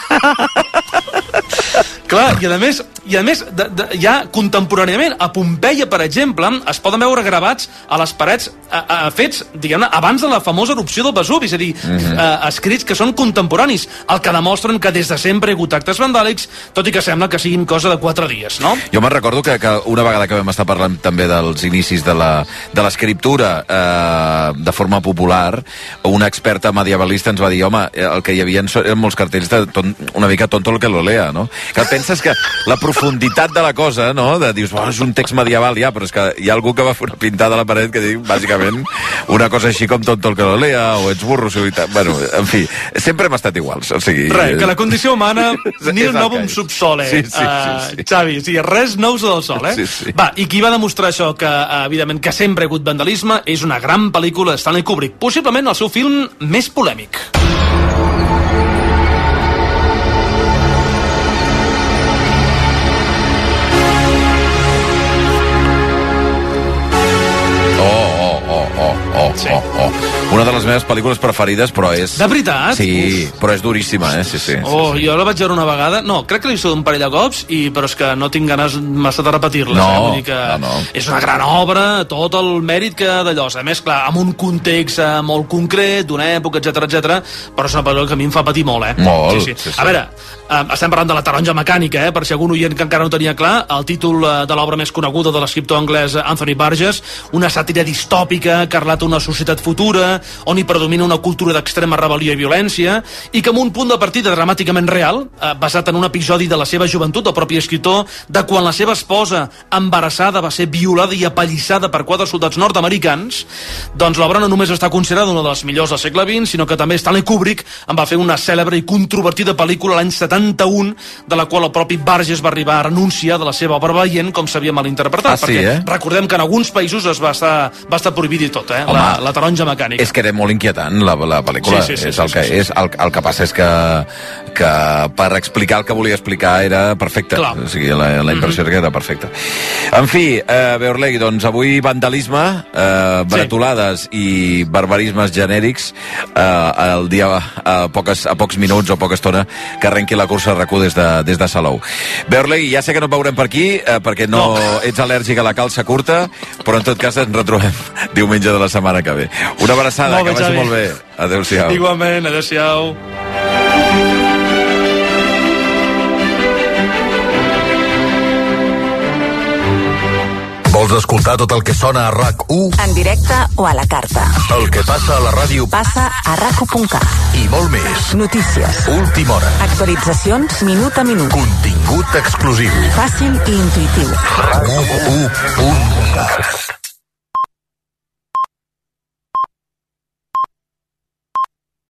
[SPEAKER 17] Clar, i a més, ja contemporàniament, a Pompeia, per exemple, es poden veure gravats a les parets fets, diguem-ne, abans de la famosa erupció del Vesuvi, és a dir, escrits que són contemporanis, el que demostren que des de sempre hi ha hagut actes vandàlics, tot i que sembla que siguin cosa de 4 dies, no?
[SPEAKER 3] Jo me'n recordo que una vegada que vam estar parlant també dels inicis de l'escriptura de forma popular, una experta medievalista ens va dir, home, el que hi havia eren molts cartells de una mica tonto el que lo lea, no? Que penses que la profunditat de la cosa, no? Dius, és un text medieval ja, però és que hi ha algú que va fer una pintada a la paret que diu, bàsicament, una cosa així com tonto el que lo lea, o ets burro, bueno, en fi, sempre hem estat iguals, o sigui...
[SPEAKER 17] Res, que la condició humana ni el novum subsole, Xavi, sí, res nou del sol,
[SPEAKER 3] Sí.
[SPEAKER 17] Va, i qui va demostrar això, que evidentment que sempre hi ha hagut vandalisme, és una gran pel·lícula de Stanley Kubrick, possiblement el seu film més polèmic.
[SPEAKER 3] Una de les meves pel·lícules preferides, però és...
[SPEAKER 17] De veritat?
[SPEAKER 3] Sí, però és duríssima, sí.
[SPEAKER 17] Jo la vaig veure una vegada. No, crec que l'he vist un parell de cops, però és que no tinc ganes massa de repetir-la. Vull dir que és una gran obra, tot el mèrit que d'allò. A més, clar, amb un context molt concret, d'una època, etc, però és una pel·lícula que a mi em fa patir molt,
[SPEAKER 3] Molt.
[SPEAKER 17] Sí. A veure, estem parlant de La taronja mecànica, per si algun oient que encara no tenia clar, el títol de l'obra més coneguda de l'escriptor anglès Anthony Burgess, una sàtira distòpica que relata una societat futura on hi predomina una cultura d'extrema rebel·lió i violència, i que amb un punt de partida dramàticament real, basat en un episodi de la seva joventut, del propi escriptor, de quan la seva esposa embarassada va ser violada i apallissada per 4 soldats nord-americans, doncs l'obra no només està considerada una de les millors del segle XX, sinó que també Stanley Kubrick en va fer una cèlebre i controvertida pel·lícula l'any 71, de la qual el propi Burgess va arribar a renunciar de la seva obra veient com s'havia malinterpretat, perquè recordem que en alguns països va estar prohibit i tot, la taronja mecànica.
[SPEAKER 3] És que era molt inquietant la pel·lícula. El que passa és que per explicar el que volia explicar era perfecte. O sigui, la impressió era que era perfecta. En fi, Beorlegui, doncs avui vandalisme, bretolades i barbarismes genèrics el dia a pocs minuts o poca estona que arrenqui la cursa RAC1 des de Salou. Beorlegui, ja sé que no et veurem per aquí perquè no ets al·lèrgic a la calça curta, però en tot cas ens retrobem diumenge de la setmana que ve. Una abraçada, que vagi molt bé. Adéu-siau.
[SPEAKER 17] Igualment, adéu-siau.
[SPEAKER 4] Vols escoltar tot el que sona a RAC1?
[SPEAKER 1] En directe o a la carta.
[SPEAKER 4] El que passa a la ràdio
[SPEAKER 1] passa a RAC1.cat.
[SPEAKER 4] I molt més.
[SPEAKER 1] Notícies.
[SPEAKER 4] Última hora.
[SPEAKER 1] Actualitzacions minut a minut.
[SPEAKER 4] Contingut exclusiu.
[SPEAKER 1] Fàcil i intuïtiu.
[SPEAKER 4] RAC1.cat.